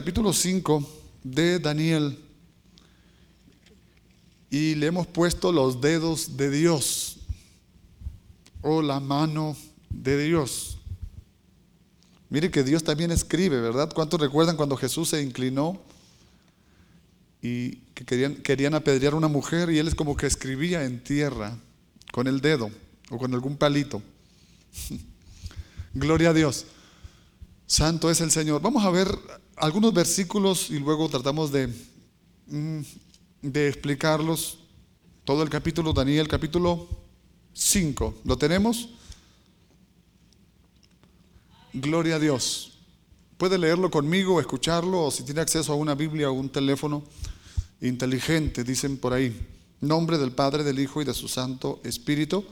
Capítulo 5 de Daniel, y le hemos puesto los dedos de Dios o la mano de Dios. Mire que Dios también escribe, ¿verdad? ¿Cuántos recuerdan cuando Jesús se inclinó y que querían apedrear a una mujer y él es como que escribía en tierra con el dedo o con algún palito? Gloria a Dios. Santo es el Señor. Vamos a ver algunos versículos y luego tratamos de explicarlos. Todo el capítulo, Daniel, capítulo 5. ¿Lo tenemos? Gloria a Dios. Puede leerlo conmigo, escucharlo, o si tiene acceso a una Biblia o un teléfono inteligente, dicen por ahí. Nombre del Padre, del Hijo y de su Santo Espíritu.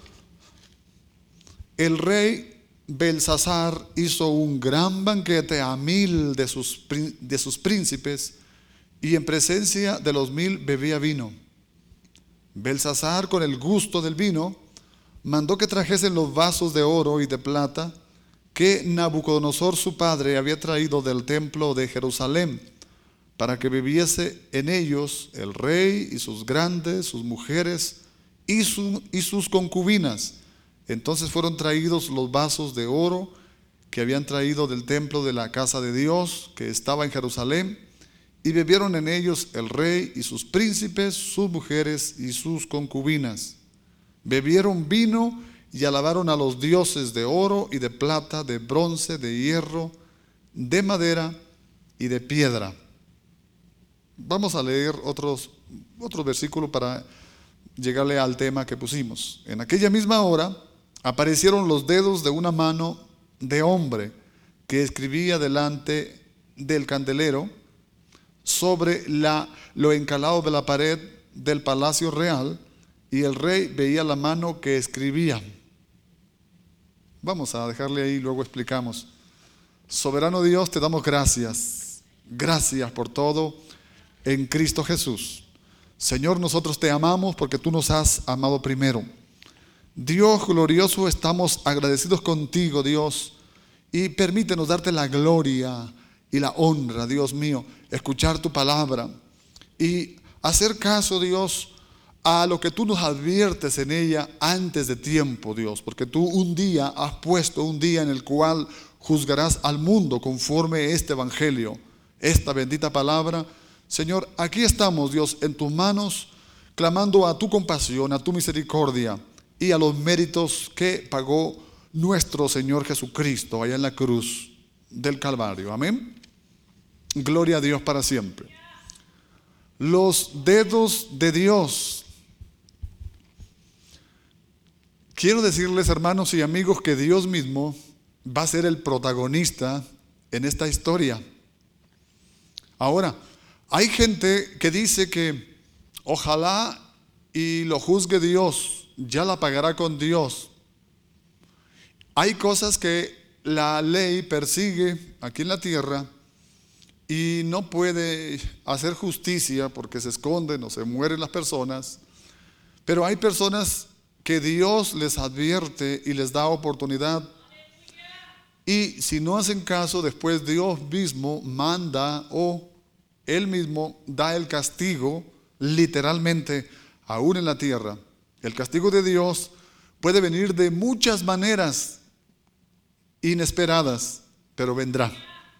El rey Belsasar hizo un gran banquete a 1000 de sus príncipes, y en presencia de los 1000 bebía vino. Belsasar, con el gusto del vino, mandó que trajesen los vasos de oro y de plata que Nabucodonosor su padre había traído del templo de Jerusalén, para que bebiese en ellos el rey y sus grandes, sus mujeres y sus concubinas. Entonces fueron traídos los vasos de oro que habían traído del templo de la casa de Dios, que estaba en Jerusalén, y bebieron en ellos el rey y sus príncipes, sus mujeres y sus concubinas. Bebieron vino y alabaron a los dioses de oro y de plata, de bronce, de hierro, de madera y de piedra. Vamos a leer otro versículo para llegarle al tema que pusimos. En aquella misma hora aparecieron los dedos de una mano de hombre que escribía delante del candelero sobre lo encalado de la pared del palacio real, y el rey veía la mano que escribía. Vamos a dejarle ahí, luego explicamos. Soberano Dios, te damos gracias. Gracias por todo en Cristo Jesús. Señor, nosotros te amamos porque tú nos has amado primero. Dios glorioso, estamos agradecidos contigo, Dios, y permítenos darte la gloria y la honra, Dios mío, escuchar tu palabra y hacer caso, Dios, a lo que tú nos adviertes en ella antes de tiempo, Dios, porque tú un día has puesto un día en el cual juzgarás al mundo conforme a este evangelio, esta bendita palabra. Señor, aquí estamos, Dios, en tus manos, clamando a tu compasión, a tu misericordia y a los méritos que pagó nuestro Señor Jesucristo allá en la cruz del Calvario. Amén. Gloria a Dios para siempre. Los dedos de Dios. Quiero decirles, hermanos y amigos, que Dios mismo va a ser el protagonista en esta historia. Ahora, hay gente que dice que ojalá y lo juzgue Dios, ya la pagará con Dios. Hay cosas que la ley persigue aquí en la tierra y no puede hacer justicia porque se esconden o se mueren las personas, pero hay personas que Dios les advierte y les da oportunidad, y si no hacen caso, después Dios mismo manda o Él mismo da el castigo, literalmente, aún en la tierra. El castigo de Dios puede venir de muchas maneras inesperadas, pero vendrá.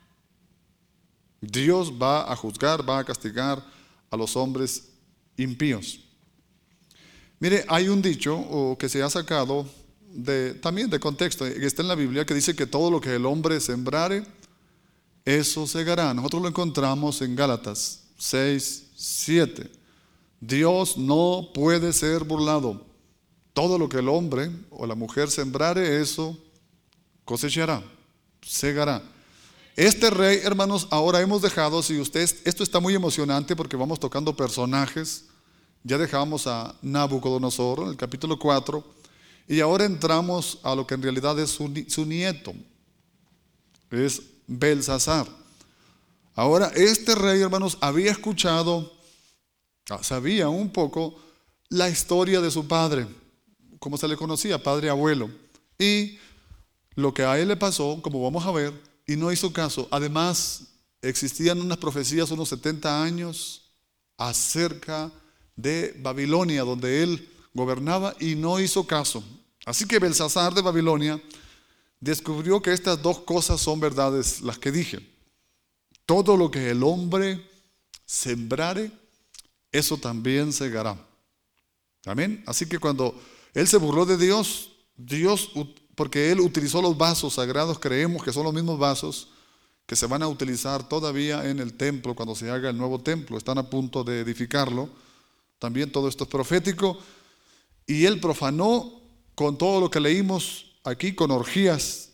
Dios va a juzgar, va a castigar a los hombres impíos. Mire, hay un dicho que se ha sacado también de contexto, que está en la Biblia, que dice que todo lo que el hombre sembrare, eso segará. Nosotros lo encontramos en Gálatas 6:7. Dios no puede ser burlado. Todo lo que el hombre o la mujer sembrare, eso cosechará, segará. Este rey, hermanos, ahora hemos dejado, si ustedes, esto está muy emocionante porque vamos tocando personajes. Ya dejamos a Nabucodonosor en el capítulo 4 y ahora entramos a lo que en realidad es su nieto, es Belsasar. Ahora, este rey, hermanos, había escuchado, sabía un poco la historia de su padre, como se le conocía, padre abuelo, y lo que a él le pasó, como vamos a ver, y no hizo caso. Además, existían unas profecías, unos 70 años, acerca de Babilonia, donde él gobernaba y no hizo caso. Así que Belsasar de Babilonia descubrió que estas dos cosas son verdades, las que dije. Todo lo que el hombre sembrare, eso también segará. Amén. Así que cuando él se burló de Dios, porque él utilizó los vasos sagrados, creemos que son los mismos vasos que se van a utilizar todavía en el templo cuando se haga el nuevo templo. Están a punto de edificarlo. También todo esto es profético. Y él profanó con todo lo que leímos aquí, con orgías,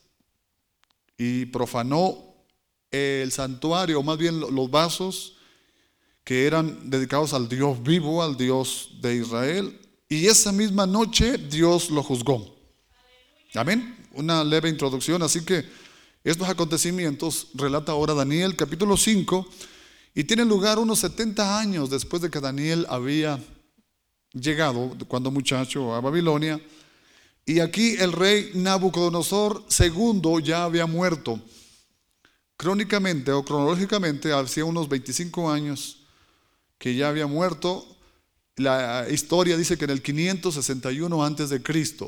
y profanó el santuario, o más bien los vasos que eran dedicados al Dios vivo, al Dios de Israel. Y esa misma noche Dios lo juzgó. Amén. Una leve introducción. Así que estos acontecimientos relata ahora Daniel capítulo 5 y tienen lugar unos 70 años después de que Daniel había llegado, cuando muchacho, a Babilonia. Y aquí el rey Nabucodonosor II ya había muerto. Crónicamente o cronológicamente hacía unos 25 años que ya había muerto. La historia dice que en el 561 antes de Cristo,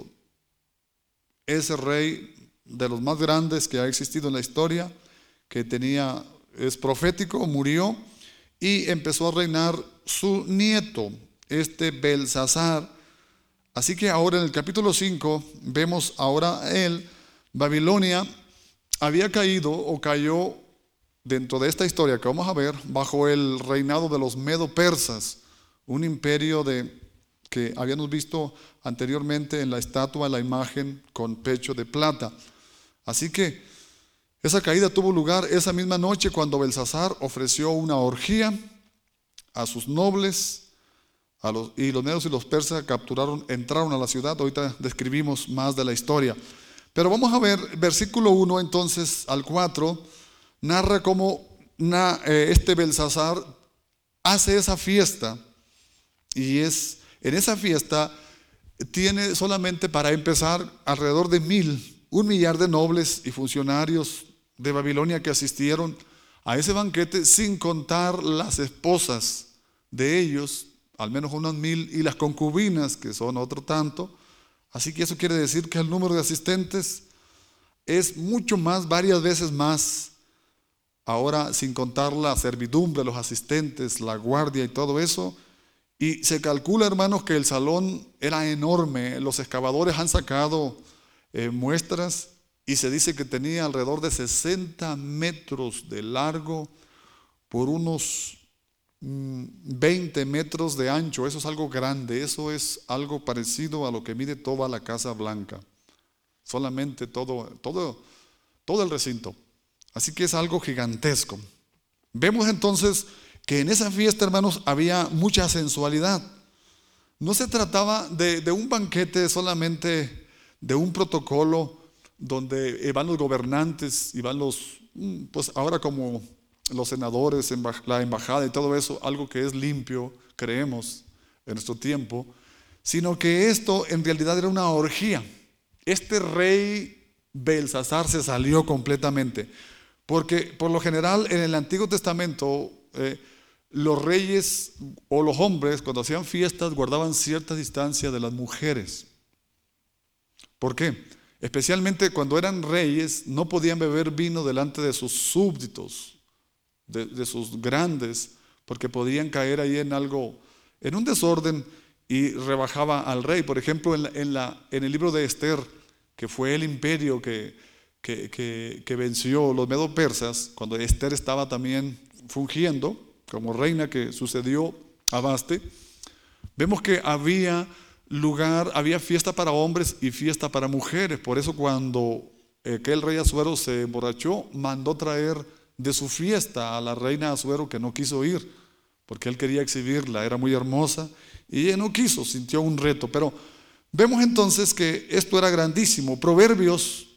ese rey de los más grandes que ha existido en la historia, que es profético, murió y empezó a reinar su nieto, Belsasar. Así que ahora en el capítulo 5 vemos ahora Babilonia había caído o cayó dentro de esta historia que vamos a ver bajo el reinado de los medo-persas, un imperio que habíamos visto anteriormente en la estatua, la imagen con pecho de plata. Así que esa caída tuvo lugar esa misma noche cuando Belsasar ofreció una orgía a sus nobles, y los medos y los persas entraron a la ciudad. Ahorita describimos más de la historia. Pero vamos a ver versículo 1 entonces al 4, narra cómo Belsasar hace esa fiesta, y en esa fiesta tiene solamente para empezar alrededor de 1,000,000 de nobles y funcionarios de Babilonia que asistieron a ese banquete, sin contar las esposas de ellos, al menos unas 1,000, y las concubinas, que son otro tanto. Así que eso quiere decir que el número de asistentes es mucho más, varias veces más. Ahora, sin contar la servidumbre, los asistentes, la guardia y todo eso. Y se calcula, hermanos, que el salón era enorme. Los excavadores han sacado muestras y se dice que tenía alrededor de 60 metros de largo por unos 20 metros de ancho. Eso es algo grande. Eso es algo parecido a lo que mide toda la Casa Blanca. Solamente todo el recinto. Así que es algo gigantesco. Vemos entonces que en esa fiesta, hermanos, había mucha sensualidad. No se trataba de un banquete solamente, de un protocolo donde van los gobernantes y van pues ahora como los senadores, la embajada y todo eso, algo que es limpio, creemos, en nuestro tiempo, sino que esto en realidad era una orgía. Este rey Belsasar se salió completamente, porque por lo general en el Antiguo Testamento los reyes o los hombres, cuando hacían fiestas, guardaban cierta distancia de las mujeres. ¿Por qué? Especialmente cuando eran reyes, no podían beber vino delante de sus súbditos, de sus grandes, porque podían caer ahí en un desorden, y rebajaba al rey. Por ejemplo, en el libro de Esther, que fue el imperio que venció los medo-persas, cuando Esther estaba también fungiendo como reina, que sucedió a Baste, vemos que había fiesta para hombres y fiesta para mujeres. Por eso cuando aquel rey Asuero se emborrachó, mandó traer de su fiesta a la reina Asuero, que no quiso ir, porque él quería exhibirla, era muy hermosa, y ella no quiso, sintió un reto. Pero vemos entonces que esto era grandísimo. Proverbios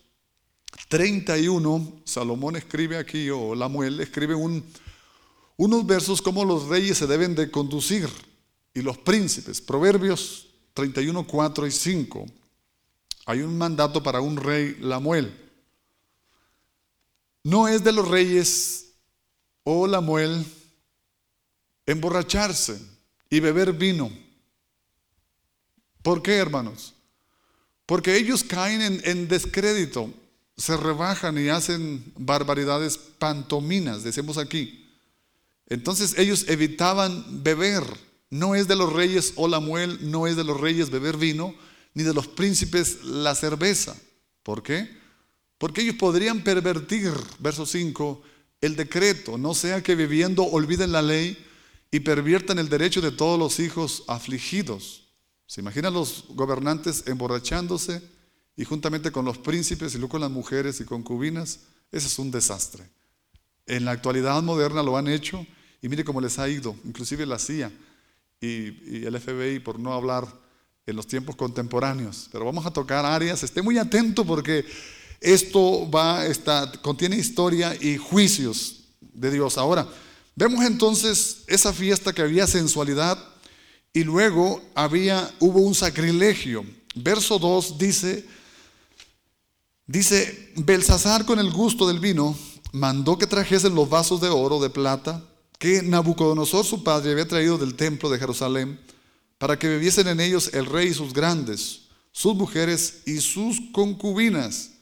31, Salomón escribe aquí, o Lamuel escribe unos versos cómo los reyes se deben de conducir y los príncipes. Proverbios 31, 4 y 5. Hay un mandato para un rey, Lamuel. No es de los reyes o Lamuel emborracharse y beber vino. ¿Por qué, hermanos? Porque ellos caen en descrédito, se rebajan y hacen barbaridades pantominas, decimos aquí. Entonces ellos evitaban beber. No es de los reyes o Lamuel, no es de los reyes beber vino, ni de los príncipes la cerveza. ¿Por qué? Porque ellos podrían pervertir, verso 5, el decreto, no sea que viviendo olviden la ley y perviertan el derecho de todos los hijos afligidos. ¿Se imaginan los gobernantes emborrachándose y juntamente con los príncipes y luego con las mujeres y concubinas? Ese es un desastre. En la actualidad moderna lo han hecho y mire cómo les ha ido, inclusive la CIA y el FBI, por no hablar en los tiempos contemporáneos. Pero vamos a tocar áreas, esté muy atento porque esto contiene historia y juicios de Dios. Ahora, vemos entonces esa fiesta que había sensualidad y luego hubo un sacrilegio. Verso 2 dice, Belsasar con el gusto del vino mandó que trajesen los vasos de oro, de plata, que Nabucodonosor su padre había traído del templo de Jerusalén, para que bebiesen en ellos el rey y sus grandes, sus mujeres y sus concubinas.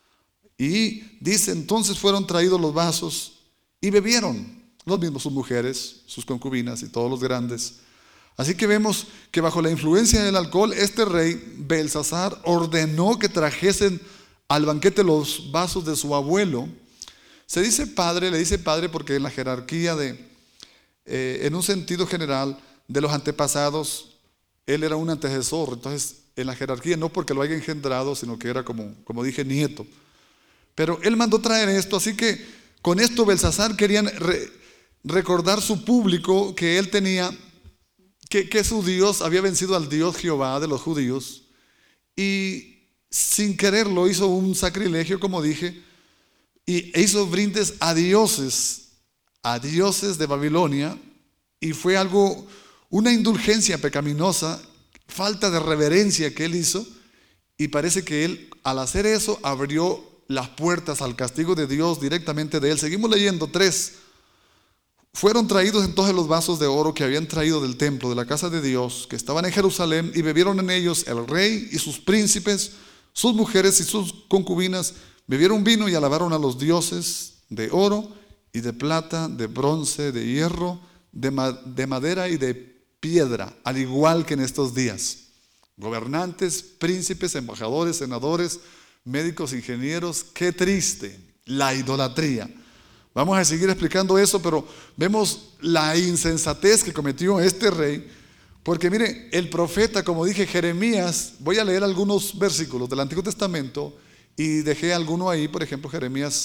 Y dice, entonces fueron traídos los vasos y bebieron, los mismos sus mujeres, sus concubinas y todos los grandes. Así que vemos que bajo la influencia del alcohol, este rey Belsasar ordenó que trajesen al banquete los vasos de su abuelo. Le dice padre porque en la jerarquía en un sentido general de los antepasados, él era un antecesor. Entonces, en la jerarquía, no porque lo haya engendrado, sino que era como dije, nieto. Pero él mandó traer esto, así que con esto Belsasar querían recordar su público que él tenía, que su Dios había vencido al Dios Jehová de los judíos, y sin quererlo hizo un sacrilegio, como dije, e hizo brindes a dioses de Babilonia, y fue una indulgencia pecaminosa, falta de reverencia que él hizo, y parece que él al hacer eso abrió las puertas al castigo de Dios directamente de él. Seguimos leyendo 3. Fueron traídos entonces los vasos de oro que habían traído del templo, de la casa de Dios, que estaban en Jerusalén, y bebieron en ellos el rey y sus príncipes, sus mujeres y sus concubinas. Bebieron vino y alabaron a los dioses de oro y de plata, de bronce, de hierro, de madera y de piedra, al igual que en estos días. Gobernantes, príncipes, embajadores, senadores, médicos, ingenieros. Qué triste la idolatría. Vamos a seguir explicando eso, pero vemos la insensatez que cometió este rey, porque mire, el profeta, como dije, Jeremías, voy a leer algunos versículos del Antiguo Testamento y dejé alguno ahí, por ejemplo, Jeremías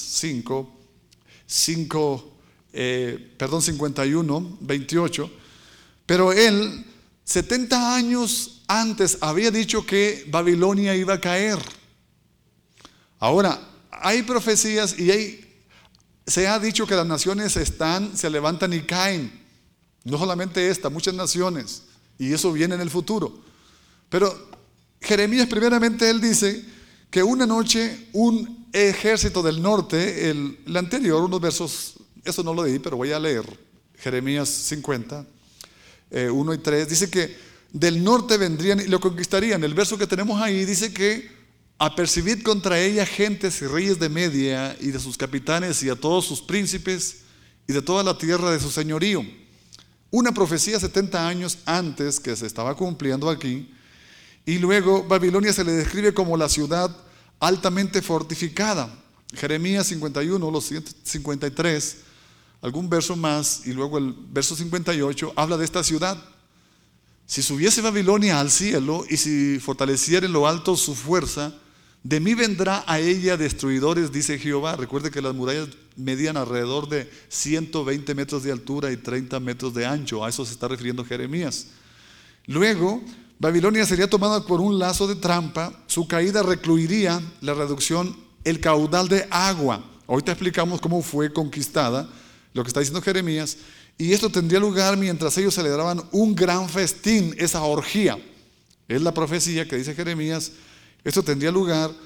51, 28, pero él 70 años antes había dicho que Babilonia iba a caer. Ahora, hay profecías y se ha dicho que las naciones se levantan y caen. No solamente muchas naciones, y eso viene en el futuro. Pero Jeremías, primeramente, él dice que una noche un ejército del norte, el anterior, unos versos, eso no lo leí, pero voy a leer, Jeremías 50, 1 y 3, dice que del norte vendrían y lo conquistarían. El verso que tenemos ahí dice que apercibid contra ella gentes y reyes de Media y de sus capitanes y a todos sus príncipes y de toda la tierra de su señorío. Una profecía 70 años antes que se estaba cumpliendo aquí. Y luego Babilonia se le describe como la ciudad altamente fortificada. Jeremías 51, los siguientes 53, algún verso más, y luego el verso 58 habla de esta ciudad. Si subiese Babilonia al cielo y si fortaleciera en lo alto su fuerza, de mí vendrá a ella destruidores, dice Jehová. Recuerde que las murallas medían alrededor de 120 metros de altura y 30 metros de ancho. A eso se está refiriendo Jeremías. Luego, Babilonia sería tomada por un lazo de trampa. Su caída recluiría la reducción, el caudal de agua. Ahorita explicamos cómo fue conquistada, lo que está diciendo Jeremías. Y esto tendría lugar mientras ellos celebraban un gran festín, esa orgía. Es la profecía que dice Jeremías. Esto tendría lugar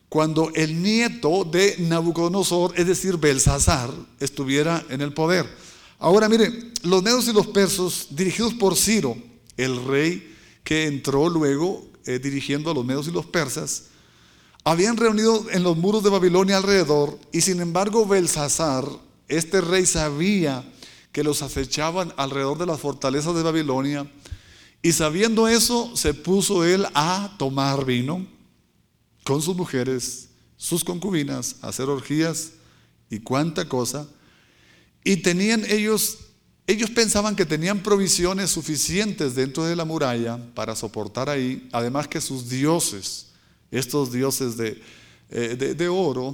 cuando el nieto de Nabucodonosor, es decir, Belsasar, estuviera en el poder. Ahora mire, los medos y los persas, dirigidos por Ciro, el rey que entró luego dirigiendo a los medos y los persas, habían reunido en los muros de Babilonia alrededor, y sin embargo Belsasar, este rey, sabía que los acechaban alrededor de las fortalezas de Babilonia, y sabiendo eso, se puso él a tomar vino con sus mujeres, sus concubinas, a hacer orgías y cuánta cosa. Y tenían ellos pensaban que tenían provisiones suficientes dentro de la muralla para soportar ahí, además que sus dioses, estos dioses de oro,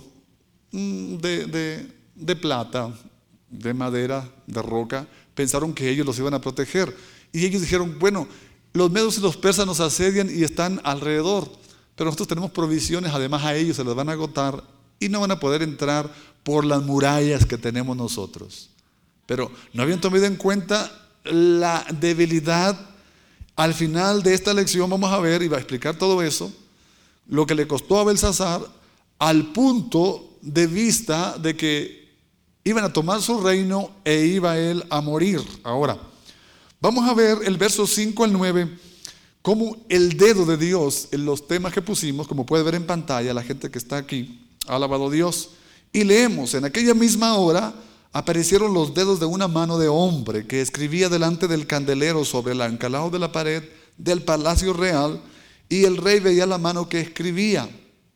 de plata, de madera, de roca, pensaron que ellos los iban a proteger. Y ellos dijeron, bueno, los medos y los persas nos asedian y están alrededor, pero nosotros tenemos provisiones, además a ellos se les van a agotar y no van a poder entrar por las murallas que tenemos nosotros. Pero no habían tomado en cuenta la debilidad. Al final de esta lección vamos a ver, y va a explicar todo eso, lo que le costó a Belsasar, al punto de vista de que iban a tomar su reino e iba él a morir. Ahora, vamos a ver el verso 5 al 9, cómo el dedo de Dios en los temas que pusimos, como puede ver en pantalla la gente que está aquí, ha alabado a Dios. Y leemos, en aquella misma hora aparecieron los dedos de una mano de hombre que escribía delante del candelero sobre el ancalado de la pared del palacio real, y el rey veía la mano que escribía.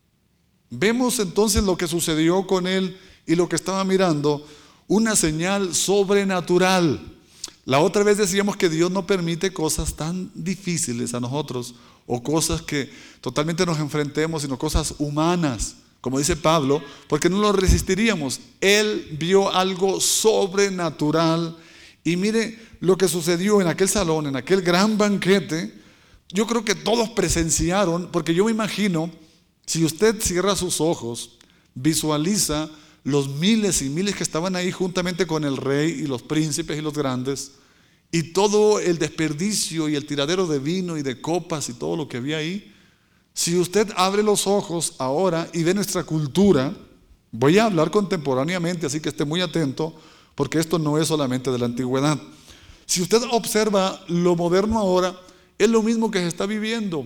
Vemos entonces lo que sucedió con él y lo que estaba mirando, una señal sobrenatural. La otra vez decíamos que Dios no permite cosas tan difíciles a nosotros, o cosas que totalmente nos enfrentemos, sino cosas humanas, como dice Pablo, porque no lo resistiríamos. Él vio algo sobrenatural, y mire lo que sucedió en aquel salón, en aquel gran banquete. Yo creo que todos presenciaron, porque yo me imagino, si usted cierra sus ojos, visualiza los miles y miles que estaban ahí juntamente con el rey y los príncipes y los grandes, y todo el desperdicio y el tiradero de vino y de copas y todo lo que había ahí. Si usted abre los ojos ahora y ve nuestra cultura, voy a hablar contemporáneamente, así que esté muy atento, porque esto no es solamente de la antigüedad. Si usted observa lo moderno ahora, es lo mismo que se está viviendo.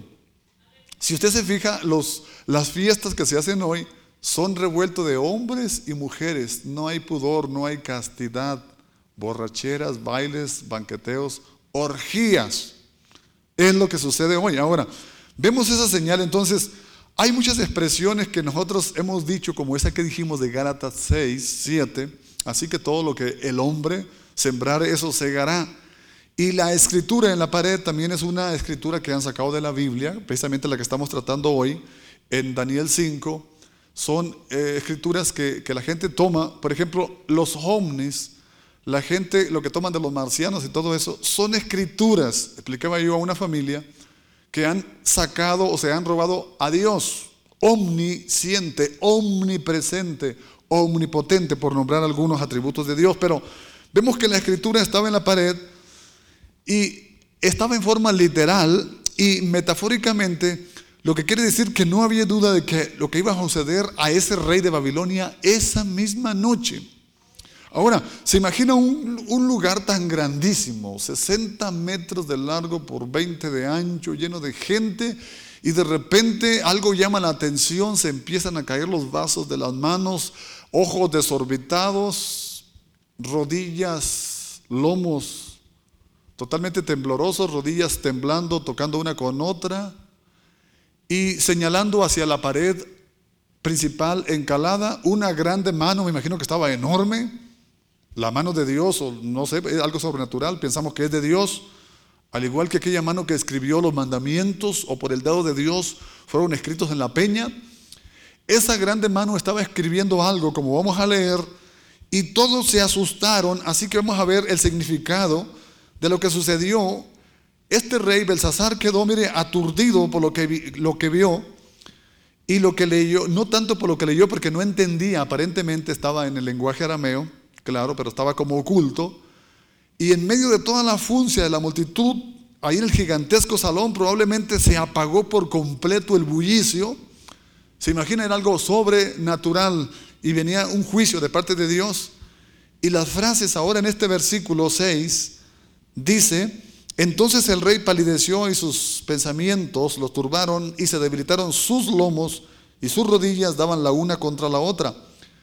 Si usted se fija, las fiestas que se hacen hoy son revuelto de hombres y mujeres. No hay pudor, no hay castidad, borracheras, bailes, banqueteos, orgías. Es lo que sucede hoy. Ahora, vemos esa señal. Entonces, hay muchas expresiones que nosotros hemos dicho, como esa que dijimos de Gálatas 6, 7. Así que todo lo que el hombre sembrare, eso segará. Y la escritura en la pared también es una escritura que han sacado de la Biblia, precisamente la que estamos tratando hoy, en Daniel 5. Son escrituras que la gente toma. Por ejemplo, los ovnis, la gente lo que toman de los marcianos y todo eso, son escrituras. Explicaba yo a una familia que han sacado o se han robado a Dios, omnisciente, omnipresente, omnipotente, por nombrar algunos atributos de Dios. Pero vemos que la escritura estaba en la pared y estaba en forma literal y metafóricamente, lo que quiere decir que no había duda de que lo que iba a suceder a ese rey de Babilonia esa misma noche. Ahora, se imagina un lugar tan grandísimo, 60 metros de largo por 20 de ancho, lleno de gente, y de repente algo llama la atención, se empiezan a caer los vasos de las manos, ojos desorbitados, rodillas, lomos totalmente temblorosos, rodillas temblando, tocando una con otra y señalando hacia la pared principal encalada una grande mano. Me imagino que estaba enorme, la mano de Dios, o no sé, algo sobrenatural, pensamos que es de Dios, al igual que aquella mano que escribió los mandamientos, o por el dedo de Dios fueron escritos en la peña. Esa grande mano estaba escribiendo algo, como vamos a leer, y todos se asustaron. Así que vamos a ver el significado de lo que sucedió. Este rey Belsasar quedó, mire, aturdido por lo que vio y lo que leyó, no tanto por lo que leyó, porque no entendía, aparentemente estaba en el lenguaje arameo, claro, pero estaba como oculto, y en medio de toda la funcia de la multitud, ahí en el gigantesco salón, probablemente se apagó por completo el bullicio. Se imagina, era algo sobrenatural y venía un juicio de parte de Dios. Y las frases ahora en este versículo 6 dice: entonces el rey palideció y sus pensamientos los turbaron y se debilitaron sus lomos y sus rodillas daban la una contra la otra.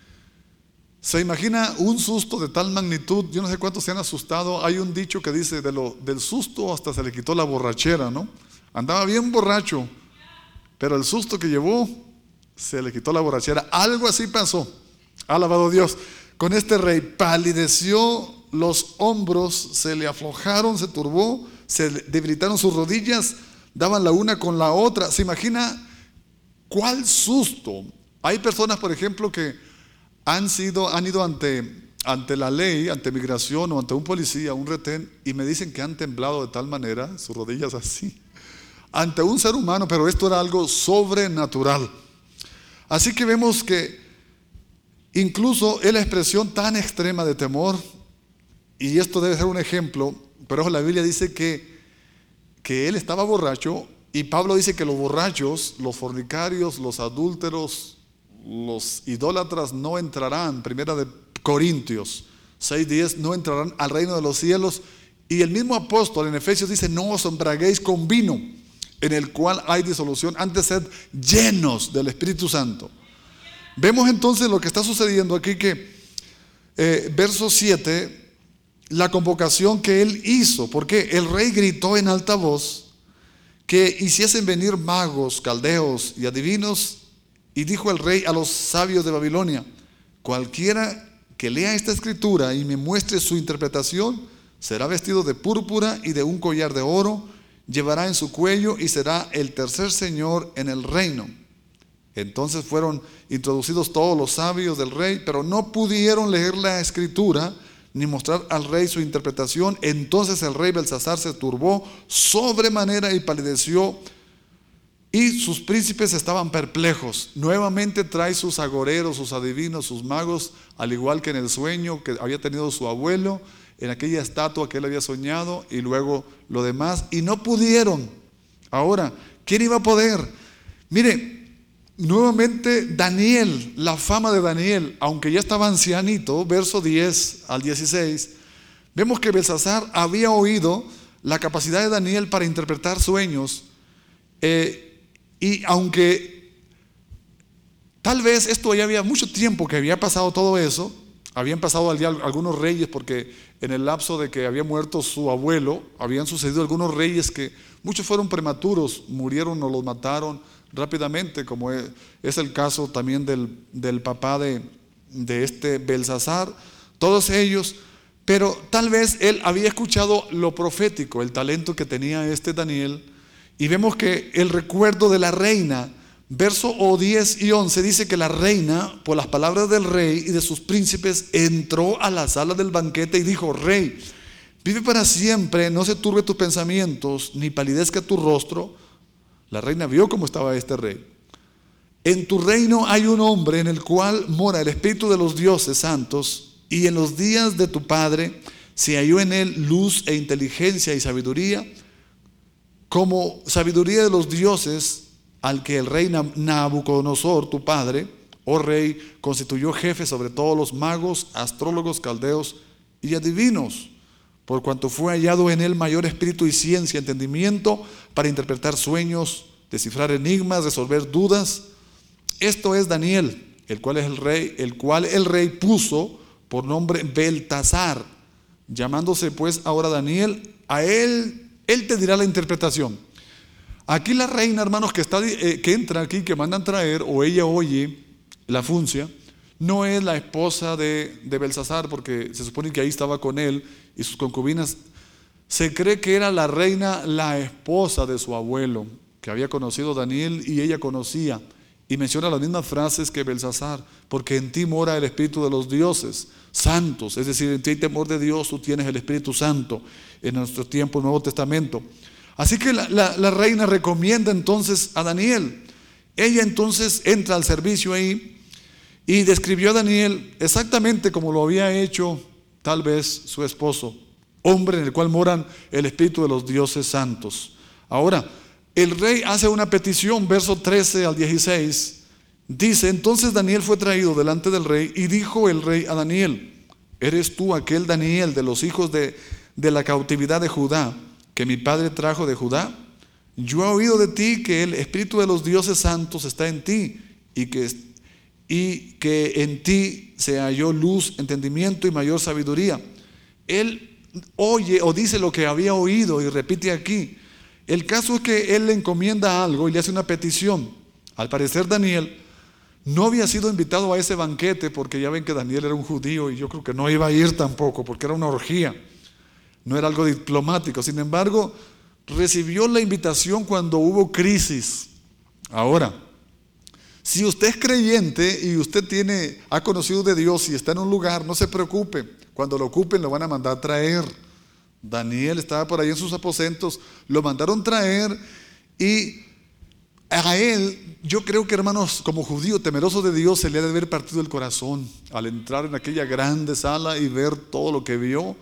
Se imagina un susto de tal magnitud. Yo no sé cuántos se han asustado. Hay un dicho que dice: del susto hasta se le quitó la borrachera, ¿no? Andaba bien borracho, pero el susto que llevó se le quitó la borrachera. Algo así pasó. Alabado Dios. Con este rey palideció, los hombros se le aflojaron, se turbó, se debilitaron sus rodillas, daban la una con la otra. ¿Se imagina cuál susto? Hay personas, por ejemplo, que han ido ante la ley, ante migración o ante un policía, un retén, y me dicen que han temblado de tal manera, sus rodillas así, ante un ser humano, pero esto era algo sobrenatural. Así que vemos que incluso es la expresión tan extrema de temor, y esto debe ser un ejemplo, pero la Biblia dice que él estaba borracho, y Pablo dice que los borrachos, los fornicarios, los adúlteros, los idólatras no entrarán, primera de Corintios 6:10, no entrarán al reino de los cielos. Y el mismo apóstol en Efesios dice: no os embriaguéis con vino, en el cual hay disolución, antes sed llenos del Espíritu Santo. Vemos entonces lo que está sucediendo aquí, que verso 7, la convocación que él hizo, porque el rey gritó en alta voz que hiciesen venir magos, caldeos y adivinos. Y dijo el rey a los sabios de Babilonia: cualquiera que lea esta escritura y me muestre su interpretación, será vestido de púrpura y de un collar de oro, llevará en su cuello y será el tercer señor en el reino. Entonces fueron introducidos todos los sabios del rey, pero no pudieron leer la escritura ni mostrar al rey su interpretación. Entonces el rey Belsasar se turbó sobremanera y palideció, y sus príncipes estaban perplejos. Nuevamente trae sus agoreros, sus adivinos, sus magos, al igual que en el sueño que había tenido su abuelo, en aquella estatua que él había soñado, y luego lo demás, y no pudieron. Ahora, ¿quién iba a poder? Mire, nuevamente Daniel, la fama de Daniel, aunque ya estaba ancianito, verso 10 al 16, vemos que Belsasar había oído la capacidad de Daniel para interpretar sueños. Y aunque tal vez esto ya había mucho tiempo que había pasado todo eso, habían pasado al día algunos reyes, porque en el lapso de que había muerto su abuelo, habían sucedido algunos reyes que muchos fueron prematuros, murieron o los mataron rápidamente, como es el caso también del papá de este Belsasar, todos ellos. Pero tal vez él había escuchado lo profético, el talento que tenía este Daniel. Y vemos que el recuerdo de la reina, verso 10 y 11, dice que la reina, por las palabras del rey y de sus príncipes, entró a la sala del banquete y dijo: rey, vive para siempre, no se turbe tus pensamientos, ni palidezca tu rostro. La reina vio cómo estaba este rey. En tu reino hay un hombre en el cual mora el espíritu de los dioses santos, y en los días de tu padre se halló en él luz e inteligencia y sabiduría, como sabiduría de los dioses, al que el rey Nabucodonosor, tu padre, oh rey, constituyó jefe sobre todos los magos, astrólogos, caldeos y adivinos, por cuanto fue hallado en él mayor espíritu y ciencia, entendimiento, para interpretar sueños, descifrar enigmas, resolver dudas. Esto es Daniel, el cual el rey puso por nombre Beltasar, llamándose pues ahora Daniel. A él te dirá la interpretación. Aquí la reina, hermanos, que entra aquí, que mandan traer, o ella oye la funcia, no es la esposa de Belsasar, porque se supone que ahí estaba con él y sus concubinas. Se cree que era la reina, la esposa de su abuelo, que había conocido a Daniel, y ella conocía, y menciona las mismas frases que Belsasar: porque en ti mora el espíritu de los dioses santos, es decir, en ti hay temor de Dios, tú tienes el Espíritu Santo en nuestro tiempo, el Nuevo Testamento. Así que la reina recomienda entonces a Daniel. Ella entonces entra al servicio ahí y describió a Daniel exactamente como lo había hecho tal vez su esposo, hombre en el cual moran el espíritu de los dioses santos. Ahora, el rey hace una petición, verso 13 al 16, Dice, entonces Daniel fue traído delante del rey y dijo el rey a Daniel: ¿eres tú aquel Daniel de los hijos de la cautividad de Judá, que mi padre trajo de Judá? Yo he oído de ti que el espíritu de los dioses santos está en ti y que en ti se halló luz, entendimiento y mayor sabiduría. Él oye o dice lo que había oído y repite aquí. El caso es que él le encomienda algo y le hace una petición. Al parecer Daniel no había sido invitado a ese banquete, porque ya ven que Daniel era un judío y yo creo que no iba a ir tampoco, porque era una orgía, no era algo diplomático. Sin embargo, recibió la invitación cuando hubo crisis. Ahora, si usted es creyente y usted ha conocido de Dios y está en un lugar, no se preocupe, cuando lo ocupen lo van a mandar traer. Daniel estaba por ahí en sus aposentos, lo mandaron traer, y a él, yo creo que, hermanos, como judío temeroso de Dios, se le ha de haber partido el corazón al entrar en aquella grande sala y ver todo lo que vio.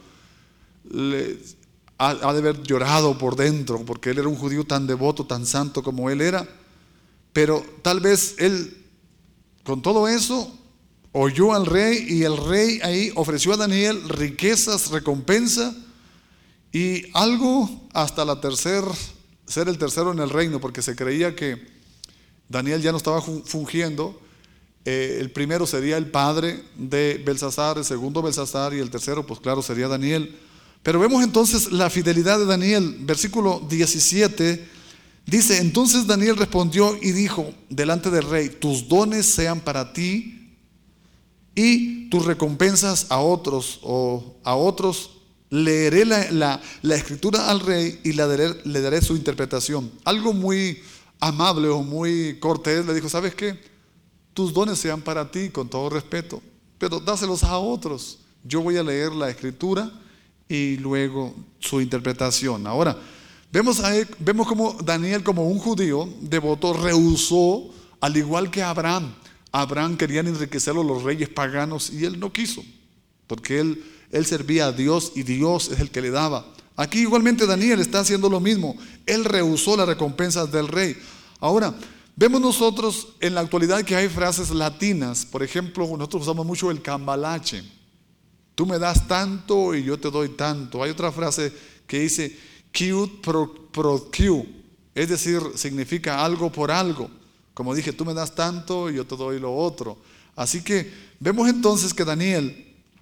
Ha de haber llorado por dentro, porque él era un judío tan devoto, tan santo como él era. Pero tal vez él, con todo eso, oyó al rey, y el rey ahí ofreció a Daniel riquezas, recompensa y algo hasta ser el tercero en el reino, porque se creía que Daniel ya no estaba fungiendo. El primero sería el padre de Belsasar, el segundo Belsasar, y el tercero, pues claro, sería Daniel. Pero vemos entonces la fidelidad de Daniel. Versículo 17 dice: entonces Daniel respondió y dijo delante del rey: tus dones sean para ti y tus recompensas a otros, leeré la escritura al rey y le daré su interpretación. Algo muy amable o muy cortés le dijo: ¿sabes qué? Tus dones sean para ti, con todo respeto, pero dáselos a otros. Yo voy a leer la escritura y luego su interpretación. Ahora, vemos como Daniel, como un judío devoto, rehusó, al igual que Abraham. Abraham querían enriquecerlo los reyes paganos y él no quiso, porque él servía a Dios y Dios es el que le daba. Aquí igualmente Daniel está haciendo lo mismo. Él rehusó las recompensas del rey. Ahora, vemos nosotros en la actualidad que hay frases latinas. Por ejemplo, nosotros usamos mucho el cambalache: tú me das tanto y yo te doy tanto. Hay otra frase que dice quid pro quo, es decir, significa algo por algo. Como dije, tú me das tanto y yo te doy lo otro. Así que vemos entonces que Daniel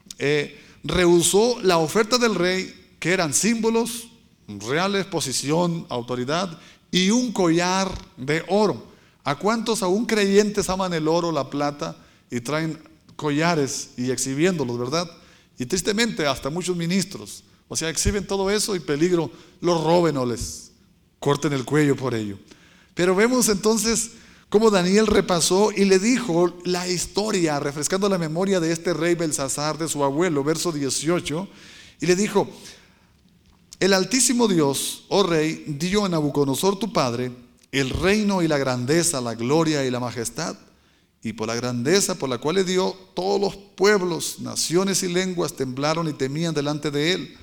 rehusó la oferta del rey, que eran símbolos reales, posición, autoridad y un collar de oro. ¿A cuántos aún creyentes aman el oro, la plata y traen collares y exhibiéndolos, verdad? Y tristemente hasta muchos ministros, o sea, exhiben todo eso y peligro los roben o les corten el cuello por ello. Pero vemos entonces cómo Daniel repasó y le dijo la historia, refrescando la memoria de este rey Belsasar, de su abuelo, verso 18, y le dijo: el Altísimo Dios, oh rey, dio a Nabucodonosor tu padre el reino y la grandeza, la gloria y la majestad, y por la grandeza por la cual le dio, todos los pueblos, naciones y lenguas temblaron y temían delante de él.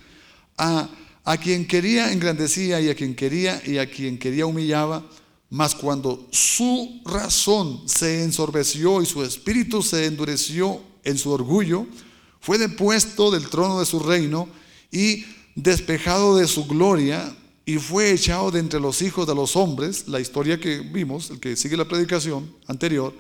A quien quería engrandecía, y a quien quería humillaba. Mas cuando su razón se ensorbeció y su espíritu se endureció en su orgullo, fue depuesto del trono de su reino y despejado de su gloria, y fue echado de entre los hijos de los hombres. La historia que vimos, el que sigue la predicación anterior.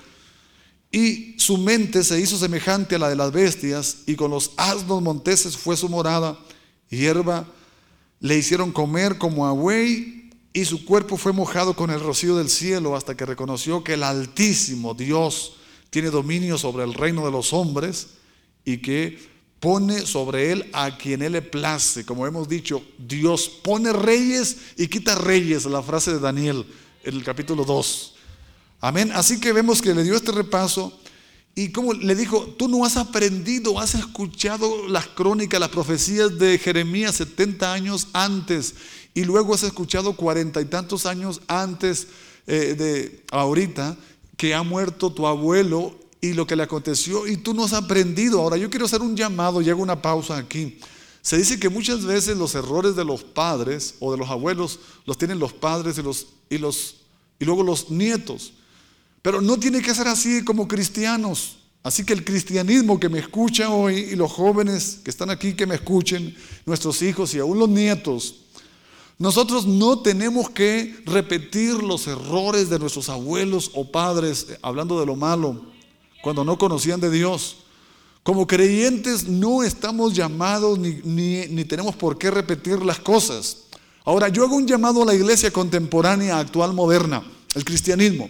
Y su mente se hizo semejante a la de las bestias, y con los asnos monteses fue su morada. Hierba le hicieron comer como a buey, y su cuerpo fue mojado con el rocío del cielo, hasta que reconoció que el Altísimo Dios tiene dominio sobre el reino de los hombres, y que pone sobre él a quien él le place. Como hemos dicho, Dios pone reyes y quita reyes, la frase de Daniel en el capítulo 2. Amén. Así que vemos que le dio este repaso, y como le dijo: tú no has aprendido, has escuchado las crónicas, las profecías de Jeremías 70 años antes, y luego has escuchado 40 y tantos años antes de ahorita, que ha muerto tu abuelo y lo que le aconteció, y tú no has aprendido. Ahora yo quiero hacer un llamado y hago una pausa aquí. Se dice que muchas veces los errores de los padres o de los abuelos los tienen los padres y luego los nietos. Pero no tiene que ser así como cristianos. Así que el cristianismo que me escucha hoy y los jóvenes que están aquí que me escuchen, nuestros hijos y aún los nietos, nosotros no tenemos que repetir los errores de nuestros abuelos o padres, hablando de lo malo, cuando no conocían de Dios. Como creyentes no estamos llamados ni tenemos por qué repetir las cosas. Ahora, yo hago un llamado a la iglesia contemporánea, actual, moderna, el cristianismo.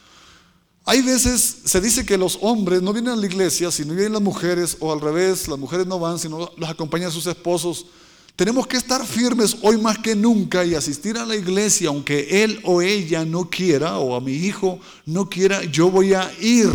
Hay veces se dice que los hombres no vienen a la iglesia, sino vienen las mujeres, o al revés, las mujeres no van, sino los acompañan sus esposos. Tenemos que estar firmes hoy más que nunca y asistir a la iglesia, aunque él o ella no quiera, o a mi hijo no quiera, yo voy a ir.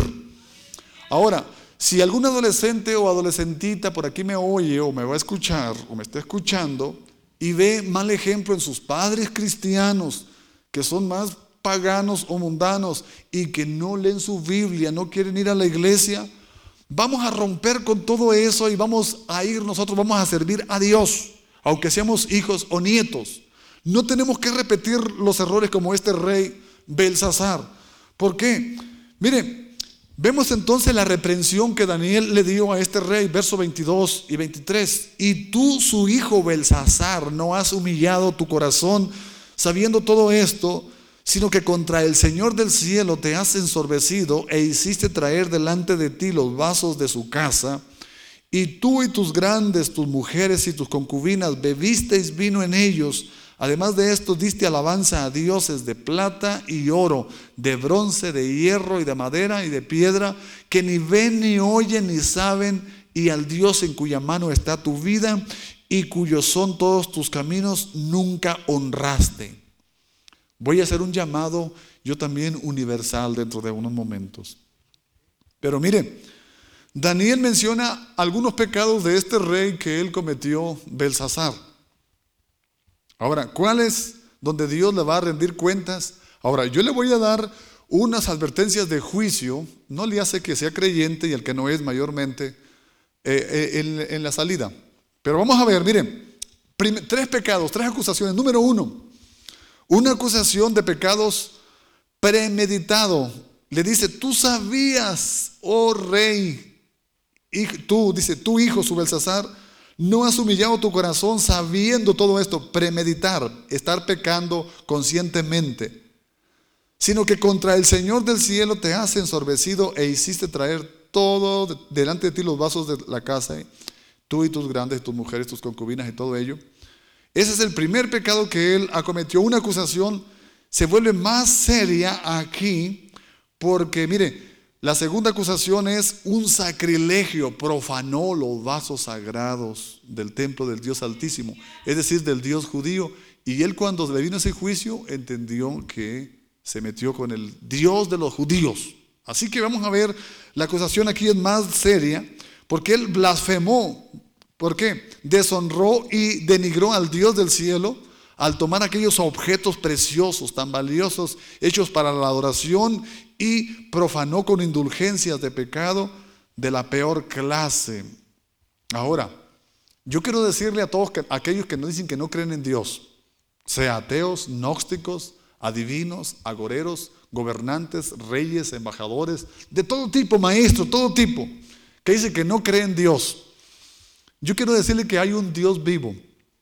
Ahora, si algún adolescente o adolescentita por aquí me oye o me va a escuchar o me está escuchando y ve mal ejemplo en sus padres cristianos que son más paganos o mundanos y que no leen su Biblia, no quieren ir a la iglesia, vamos a romper con todo eso y vamos a ir nosotros, vamos a servir a Dios, aunque seamos hijos o nietos. No tenemos que repetir los errores como este rey Belsasar. ¿Por qué? Mire, vemos entonces la reprensión que Daniel le dio a este rey, versos 22 y 23. Y tú, su hijo Belsasar, no has humillado tu corazón sabiendo todo esto, sino que contra el Señor del cielo te has ensorbecido e hiciste traer delante de ti los vasos de su casa, y tú y tus grandes, tus mujeres y tus concubinas bebisteis vino en ellos. Además de esto diste alabanza a dioses de plata y oro, de bronce, de hierro y de madera y de piedra, que ni ven ni oyen ni saben, y al Dios en cuya mano está tu vida y cuyos son todos tus caminos nunca honraste. Voy a hacer un llamado yo también universal dentro de unos momentos. Pero mire, Daniel menciona algunos pecados de este rey que él cometió, Belsasar. Ahora, ¿cuáles donde Dios le va a rendir cuentas? Ahora, yo le voy a dar unas advertencias de juicio, no le hace que sea creyente y el que no es mayormente en la salida. Pero vamos a ver, miren, 3 pecados, 3 acusaciones. Número 1, una acusación de pecados premeditado. Le dice, tú sabías, oh rey, y tú, dice, tu hijo, su Belsasar, no has humillado tu corazón sabiendo todo esto, premeditar, estar pecando conscientemente, sino que contra el Señor del cielo te has ensorbecido e hiciste traer todo delante de ti los vasos de la casa, tú y tus grandes, tus mujeres, tus concubinas y todo ello. Ese es el primer pecado que él acometió. Una acusación se vuelve más seria aquí porque, mire, la segunda acusación es un sacrilegio, profanó los vasos sagrados del templo del Dios Altísimo, es decir, del Dios judío. Y él, cuando le vino ese juicio, entendió que se metió con el Dios de los judíos. Así que vamos a ver, la acusación aquí es más seria porque él blasfemó. ¿Por qué? Deshonró y denigró al Dios del cielo al tomar aquellos objetos preciosos, tan valiosos, hechos para la adoración, y profanó con indulgencias de pecado de la peor clase. Ahora, yo quiero decirle a todos aquellos que nos dicen que no creen en Dios, sea ateos, gnósticos, adivinos, agoreros, gobernantes, reyes, embajadores, de todo tipo, maestros, todo tipo, que dicen que no creen en Dios. Yo quiero decirle que hay un Dios vivo.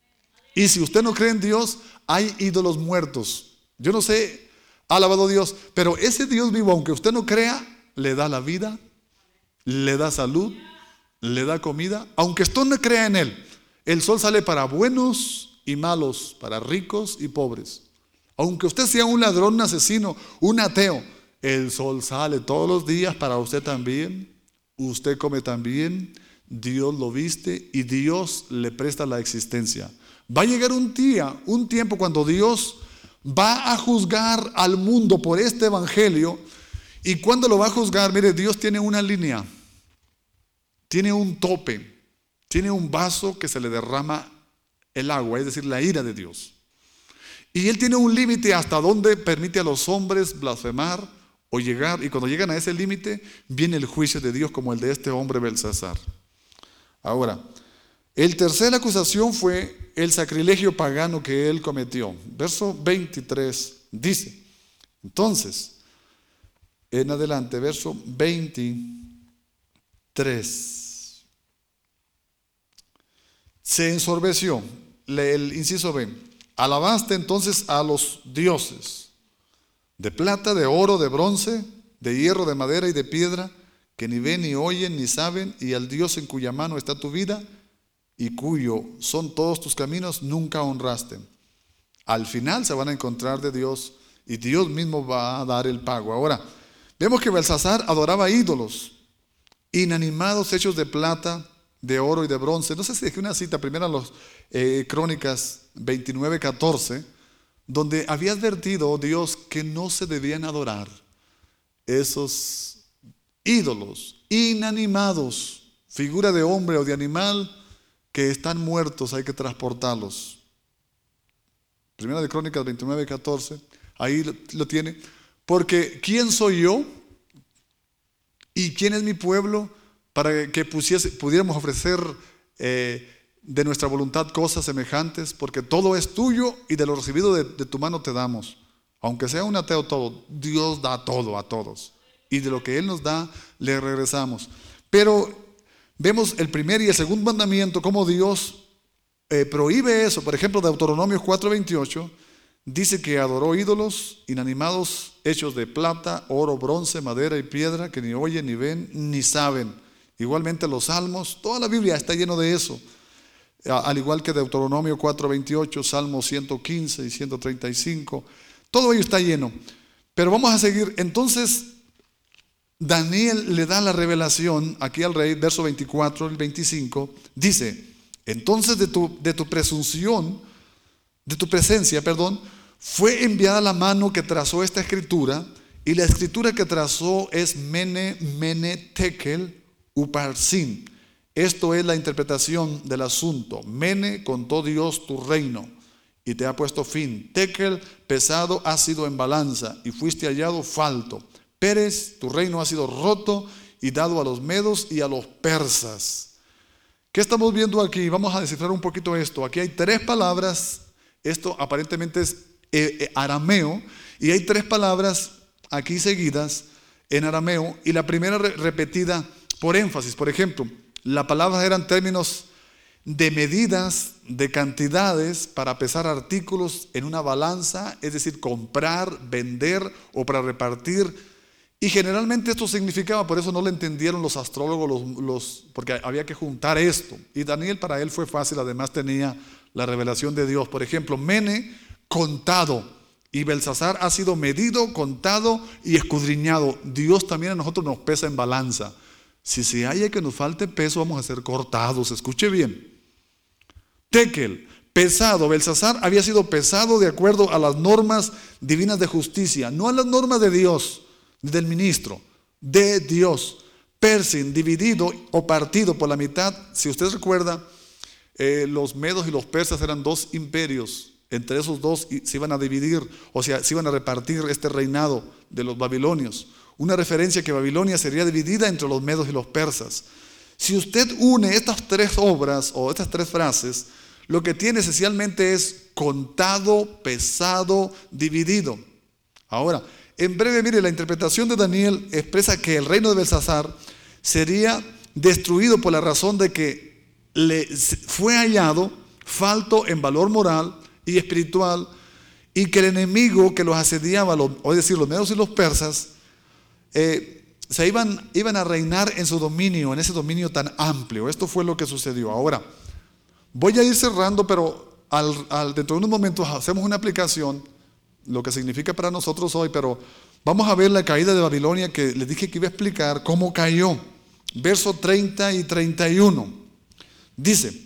Y si usted no cree en Dios, hay ídolos muertos. Yo no sé, alabado Dios, pero ese Dios vivo, aunque usted no crea, le da la vida, le da salud, le da comida. Aunque usted no crea en Él, el sol sale para buenos y malos, para ricos y pobres. Aunque usted sea un ladrón, un asesino, un ateo, el sol sale todos los días para usted también. Usted come también, Dios lo viste y Dios le presta la existencia. Va a llegar un tiempo cuando Dios va a juzgar al mundo por este evangelio. Y cuando lo va a juzgar, mire, Dios tiene una línea, tiene un tope, tiene un vaso que se le derrama el agua, es decir, la ira de Dios. Y Él tiene un límite hasta donde permite a los hombres blasfemar o llegar. Y cuando llegan a ese límite, viene el juicio de Dios, como el de este hombre Belsasar. Ahora, el tercera acusación fue el sacrilegio pagano que él cometió. Verso 23 dice, entonces, en adelante, verso 23. Se ensorbeció, el inciso B. Alabaste entonces a los dioses de plata, de oro, de bronce, de hierro, de madera y de piedra, que ni ven, ni oyen, ni saben, y al Dios en cuya mano está tu vida y cuyo son todos tus caminos, nunca honraste. Al final se van a encontrar de Dios y Dios mismo va a dar el pago. Ahora, vemos que Belsasar adoraba ídolos inanimados hechos de plata, de oro y de bronce. No sé si dejé una cita, primero en los Crónicas 29:14, donde había advertido Dios que no se debían adorar esos ídolos inanimados, figura de hombre o de animal que están muertos, hay que transportarlos. Primera de Crónicas 29:14, ahí lo tiene. Porque ¿quién soy yo y quién es mi pueblo para que pudiéramos ofrecer de nuestra voluntad cosas semejantes? Porque todo es tuyo y de lo recibido de tu mano te damos. Aunque sea un ateo todo, Dios da todo a todos. Y de lo que Él nos da, le regresamos. Pero vemos el primer y el segundo mandamiento, cómo Dios prohíbe eso. Por ejemplo, Deuteronomio 4:28 dice que adoró ídolos inanimados hechos de plata, oro, bronce, madera y piedra, que ni oyen, ni ven, ni saben. Igualmente los salmos, toda la Biblia está lleno de eso. Al igual que Deuteronomio 4:28, Salmos 115 y 135, todo ello está lleno. Pero vamos a seguir. Entonces Daniel le da la revelación aquí al rey, verso 24 y 25, dice: entonces de tu presunción, de tu presencia, fue enviada la mano que trazó esta escritura, y la escritura que trazó es Mene, Mene, Tekel, Uparsin. Esto es la interpretación del asunto. Mene, contó Dios tu reino y te ha puesto fin. Tekel, pesado has sido en balanza y fuiste hallado falto. Pérez, tu reino ha sido roto y dado a los medos y a los persas. ¿Qué estamos viendo aquí? Vamos a descifrar un poquito esto. Aquí hay tres palabras. Esto aparentemente es arameo, y hay tres palabras aquí seguidas en arameo, y la primera repetida por énfasis. Por ejemplo, las palabras eran términos de medidas, de cantidades para pesar artículos en una balanza, es decir, comprar, vender o para repartir. Y generalmente esto significaba, por eso no lo entendieron los astrólogos, porque había que juntar esto. Y Daniel, para él fue fácil, además tenía la revelación de Dios. Por ejemplo, Mene, contado, y Belsasar ha sido medido, contado y escudriñado. Dios también a nosotros nos pesa en balanza. Si se halla que nos falte peso, vamos a ser cortados. Escuche bien. Tekel, pesado. Belsasar había sido pesado de acuerdo a las normas divinas de justicia, no a las normas de Dios, del ministro, de Dios. Persin, dividido o partido por la mitad. Si usted recuerda, los medos y los persas eran dos imperios. Entre esos dos se iban a dividir, o sea, se iban a repartir este reinado de los babilonios. Una referencia que Babilonia sería dividida entre los medos y los persas. Si usted une estas tres obras o estas tres frases, lo que tiene esencialmente es contado, pesado, dividido. Ahora, en breve, mire, la interpretación de Daniel expresa que el reino de Belsasar sería destruido por la razón de que le fue hallado falto en valor moral y espiritual, y que el enemigo que los asediaba, es decir, los medos y los persas, se iban a reinar en su dominio, en ese dominio tan amplio. Esto fue lo que sucedió. Ahora, voy a ir cerrando, pero dentro de unos momentos hacemos una aplicación, lo que significa para nosotros hoy, pero vamos a ver la caída de Babilonia, que les dije que iba a explicar cómo cayó. Verso 30 y 31. Dice,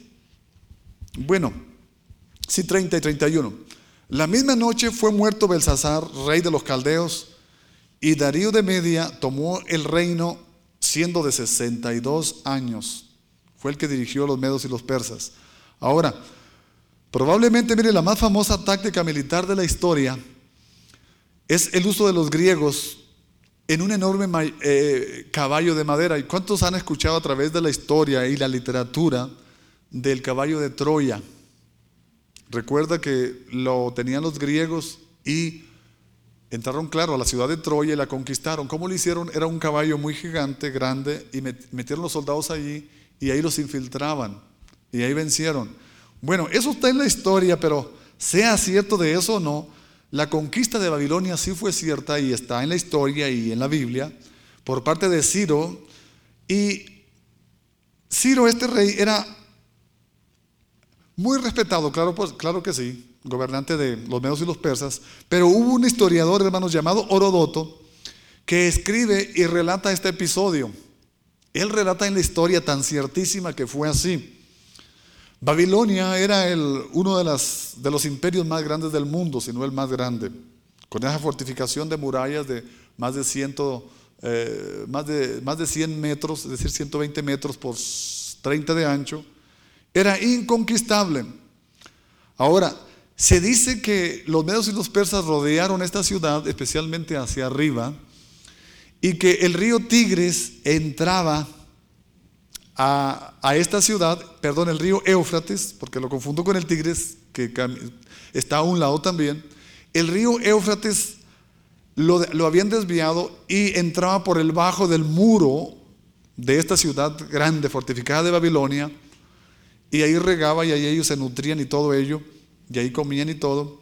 30 y 31. La misma noche fue muerto Belsasar, rey de los caldeos, y Darío de Media tomó el reino siendo de 62 años. Fue el que dirigió los medos y los persas. Ahora, probablemente, mire, la más famosa táctica militar de la historia es el uso de los griegos en un enorme caballo de madera. ¿Y cuántos han escuchado a través de la historia y la literatura del caballo de Troya? Recuerda que lo tenían los griegos y entraron, claro, a la ciudad de Troya y la conquistaron. ¿Cómo lo hicieron? Era un caballo muy gigante, grande, y metieron los soldados allí y ahí los infiltraban y ahí vencieron. Bueno, eso está en la historia, pero sea cierto de eso o no, la conquista de Babilonia sí fue cierta y está en la historia y en la Biblia por parte de Ciro. Y Ciro, este rey, era muy respetado, claro, pues, claro que sí, gobernante de los medos y los persas, pero hubo un historiador, hermanos, llamado Heródoto, que escribe y relata este episodio. Él relata en la historia tan ciertísima que fue así. Babilonia era uno de los imperios más grandes del mundo, si no el más grande, con esa fortificación de murallas de más de 100 metros, es decir, 120 metros por 30 de ancho. Era inconquistable. Ahora, se dice que los medos y los persas rodearon esta ciudad, especialmente hacia arriba, y que el río Tigris entraba a esta ciudad, perdón, el río Éufrates, porque lo confundo con el Tigris, que está a un lado también. El río Éufrates lo habían desviado y entraba por el bajo del muro de esta ciudad grande, fortificada de Babilonia, y ahí regaba y ahí ellos se nutrían y todo ello, y ahí comían y todo,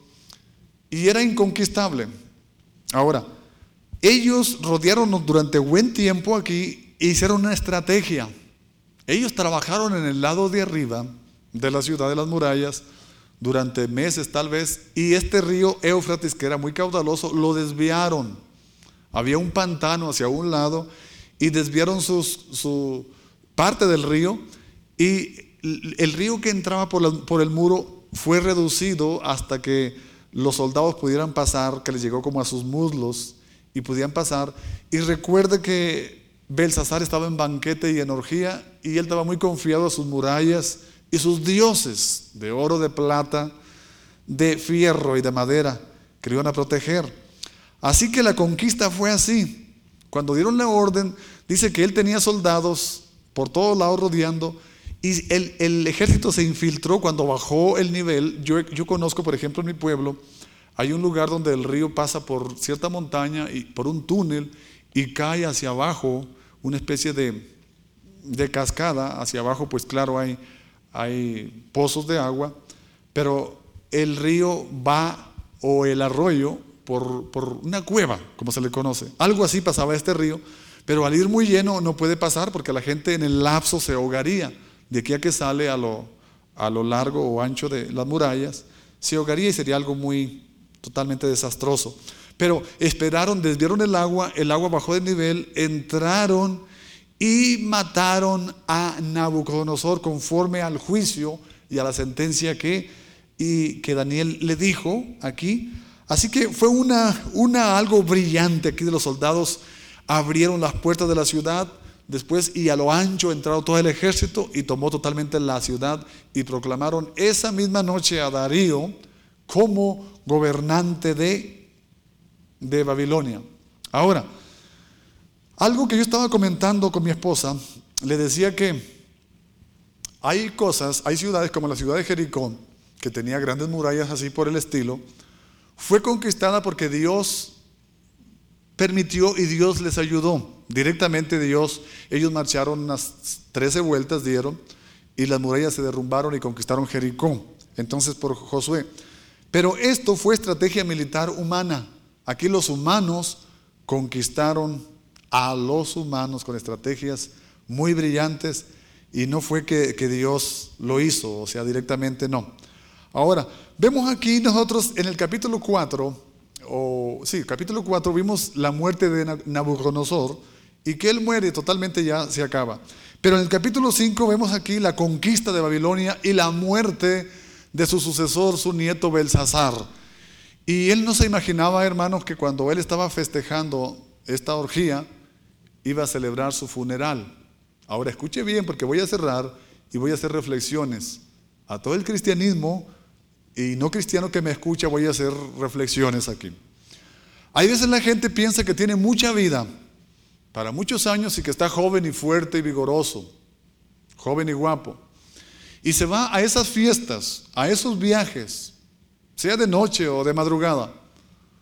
y era inconquistable. Ahora, ellos rodearon durante buen tiempo aquí e hicieron una estrategia. Ellos trabajaron en el lado de arriba de la ciudad de las murallas durante meses tal vez, y este río Éufrates, que era muy caudaloso, lo desviaron. Había un pantano hacia un lado y desviaron su parte del río, y el río que entraba por el muro fue reducido hasta que los soldados pudieran pasar, que les llegó como a sus muslos y podían pasar. Y recuerde que Belsasar estaba en banquete y en orgía, y él estaba muy confiado a sus murallas y sus dioses de oro, de plata, de fierro y de madera que lo iban a proteger. Así que la conquista fue así. Cuando dieron la orden, dice que él tenía soldados por todos lados rodeando, y el ejército se infiltró cuando bajó el nivel. Yo conozco, por ejemplo, en mi pueblo, hay un lugar donde el río pasa por cierta montaña y por un túnel y cae hacia abajo, una especie de cascada. Hacia abajo, pues claro, hay pozos de agua, pero el río va, o el arroyo, por una cueva, como se le conoce. Algo así pasaba este río, pero al ir muy lleno no puede pasar porque la gente en el lapso se ahogaría. De aquí a que sale a lo largo o ancho de las murallas, se ahogaría y sería algo totalmente desastroso. Pero esperaron, desviaron el agua bajó de nivel, entraron y mataron a Nabucodonosor conforme al juicio y a la sentencia que Daniel le dijo aquí. Así que fue algo brillante aquí de los soldados. Abrieron las puertas de la ciudad después, y a lo ancho entraron todo el ejército y tomó totalmente la ciudad, y proclamaron esa misma noche a Darío como gobernante de Babilonia. Ahora, algo que yo estaba comentando con mi esposa, le decía que hay ciudades como la ciudad de Jericó, que tenía grandes murallas así por el estilo, fue conquistada porque Dios permitió y Dios les ayudó. Directamente Dios, ellos marcharon unas 13 vueltas, dieron, y las murallas se derrumbaron y conquistaron Jericó. Entonces por Josué. Pero esto fue estrategia militar humana. Aquí los humanos conquistaron a los humanos con estrategias muy brillantes, y no fue que Dios lo hizo, o sea, directamente no. Ahora, vemos aquí nosotros en el capítulo 4, capítulo 4, vimos la muerte de Nabucodonosor, y que él muere totalmente, ya se acaba. Pero en el capítulo 5 vemos aquí la conquista de Babilonia y la muerte de su sucesor, su nieto Belsasar. Y él no se imaginaba, hermanos, que cuando él estaba festejando esta orgía, iba a celebrar su funeral. Ahora escuche bien, porque voy a cerrar y voy a hacer reflexiones. A todo el cristianismo y no cristiano que me escucha, voy a hacer reflexiones aquí. Hay veces la gente piensa que tiene mucha vida para muchos años y que está joven y fuerte y vigoroso, joven y guapo, y se va a esas fiestas, a esos viajes, sea de noche o de madrugada,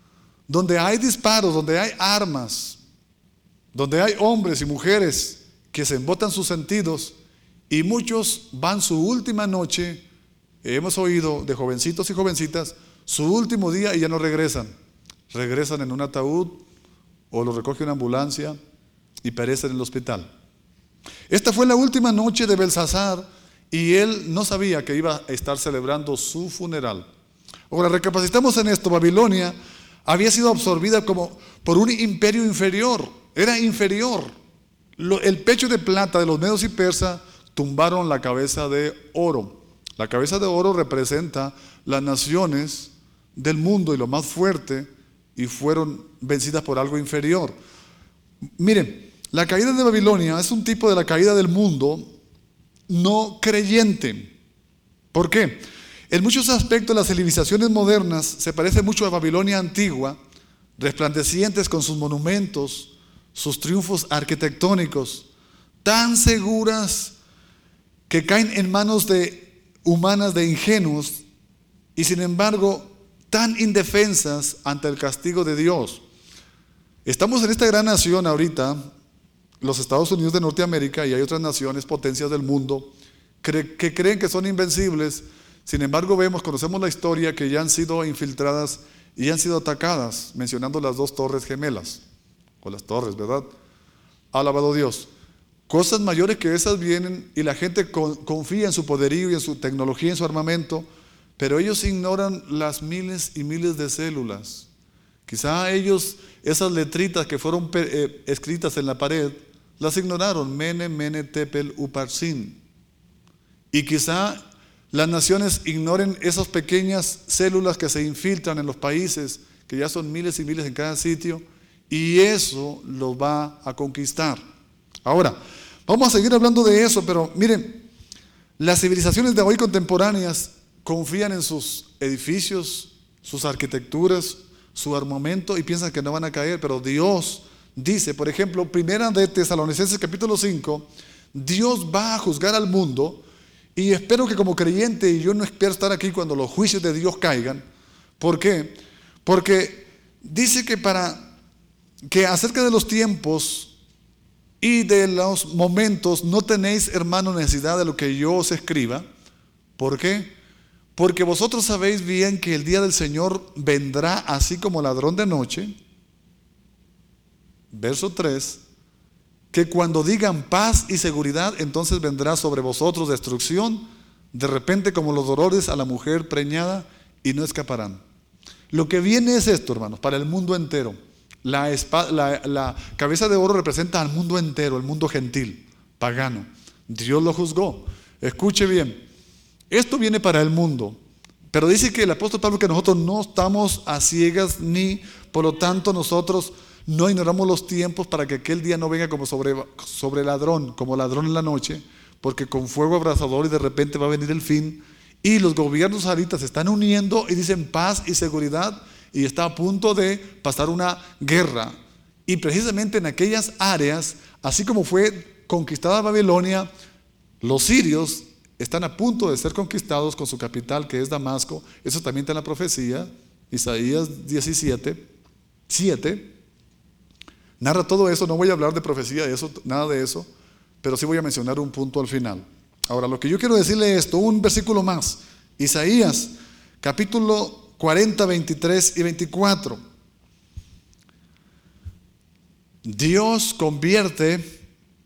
donde hay disparos, donde hay armas, donde hay hombres y mujeres que se embotan sus sentidos y muchos van su última noche, hemos oído de jovencitos y jovencitas, su último día y ya no regresan. Regresan en un ataúd o lo recoge una ambulancia y perecen en el hospital. Esta fue la última noche de Belsasar y él no sabía que iba a estar celebrando su funeral. Ahora recapacitamos en esto. Babilonia había sido absorbida como por un imperio inferior, era inferior. El pecho de plata de los medos y persas tumbaron la cabeza de oro. La cabeza de oro representa las naciones del mundo y lo más fuerte, y fueron vencidas por algo inferior. Miren, la caída de Babilonia es un tipo de la caída del mundo no creyente. ¿Por qué? En muchos aspectos las civilizaciones modernas se parecen mucho a Babilonia antigua, resplandecientes con sus monumentos, sus triunfos arquitectónicos, tan seguras que caen en manos humanas de ingenuos y sin embargo tan indefensas ante el castigo de Dios. Estamos en esta gran nación ahorita, los Estados Unidos de Norteamérica, y hay otras naciones, potencias del mundo, que creen que son invencibles. Sin embargo conocemos la historia, que ya han sido infiltradas y han sido atacadas, mencionando las dos torres gemelas, o las torres, ¿verdad? Alabado Dios. Cosas mayores que esas vienen y la gente confía en su poderío y en su tecnología, en su armamento, pero ellos ignoran las miles y miles de células. Quizá ellos, esas letritas que fueron escritas en la pared, las ignoraron. Mene, mene, tepel, uparsin. Y quizá las naciones ignoren esas pequeñas células que se infiltran en los países, que ya son miles y miles en cada sitio, y eso los va a conquistar. Ahora, vamos a seguir hablando de eso, pero miren, las civilizaciones de hoy contemporáneas confían en sus edificios, sus arquitecturas, su armamento y piensan que no van a caer, pero Dios dice, por ejemplo, primera de Tesalonicenses capítulo 5, Dios va a juzgar al mundo, y espero que como creyente, y yo no espero estar aquí cuando los juicios de Dios caigan. ¿Por qué? Porque dice que acerca de los tiempos y de los momentos no tenéis, hermano, necesidad de lo que yo os escriba. ¿Por qué? Porque vosotros sabéis bien que el día del Señor vendrá así como ladrón de noche. Verso 3, que cuando digan paz y seguridad, entonces vendrá sobre vosotros destrucción, de repente como los dolores a la mujer preñada, y no escaparán. Lo que viene es esto, hermanos, para el mundo entero. La cabeza de oro representa al mundo entero, el mundo gentil, pagano. Dios lo juzgó. Escuche bien. Esto viene para el mundo, pero dice que el apóstol Pablo que nosotros no estamos a ciegas, ni por lo tanto nosotros no ignoramos los tiempos, para que aquel día no venga como sobre ladrón, como ladrón en la noche, porque con fuego abrasador y de repente va a venir el fin, y los gobiernos ahorita se están uniendo y dicen paz y seguridad, y está a punto de pasar una guerra, y precisamente en aquellas áreas, así como fue conquistada Babilonia, los sirios están a punto de ser conquistados con su capital, que es Damasco. Eso también está en la profecía, Isaías 17, 7. Narra todo eso. No voy a hablar de profecía, de eso, nada de eso, pero sí voy a mencionar un punto al final. Ahora, lo que yo quiero decirle es esto, un versículo más. Isaías, capítulo 40, 23 y 24. Dios convierte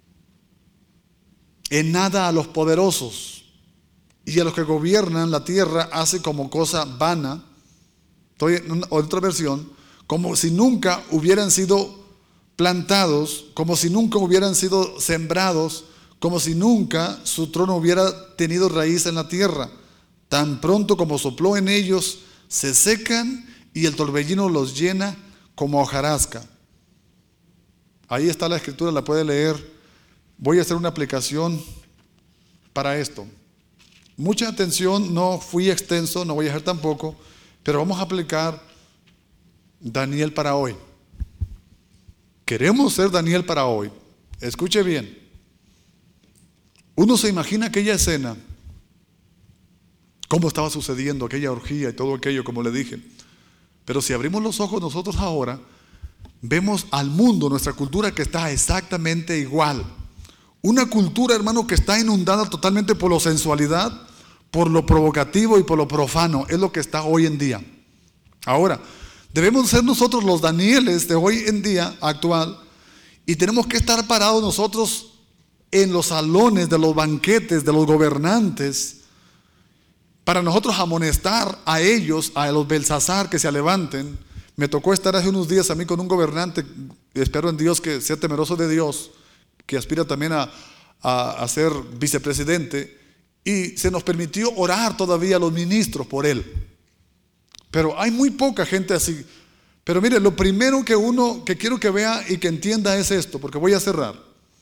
en nada a los poderosos, y a los que gobiernan la tierra hace como cosa vana. Estoy en otra versión, como si nunca hubieran sido plantados, como si nunca hubieran sido sembrados, como si nunca su trono hubiera tenido raíz en la tierra. Tan pronto como sopló en ellos, se secan y el torbellino los llena como hojarasca. Ahí está la escritura, la puede leer. Voy a hacer una aplicación para esto. Mucha atención, no fui extenso, no voy a hacer tampoco, pero vamos a aplicar Daniel para hoy. Queremos ser Daniel para hoy. Escuche bien. Uno se imagina aquella escena, cómo estaba sucediendo aquella orgía y todo aquello, como le dije. Pero si abrimos los ojos nosotros ahora, vemos al mundo, nuestra cultura, que está exactamente igual. Una cultura, hermano, que está inundada totalmente por la sensualidad, por lo provocativo y por lo profano. Es lo que está hoy en día. Ahora, debemos ser nosotros los Danieles de hoy en día actual, y tenemos que estar parados nosotros en los salones de los banquetes de los gobernantes, para nosotros amonestar a ellos, a los Belsasar, que se levanten. Me tocó estar hace unos días a mí con un gobernante, espero en Dios que sea temeroso de Dios, que aspira también a ser vicepresidente, y se nos permitió orar todavía a los ministros por él. Pero hay muy poca gente así. Pero mire, lo primero que quiero que vea y que entienda es esto, porque voy a cerrar.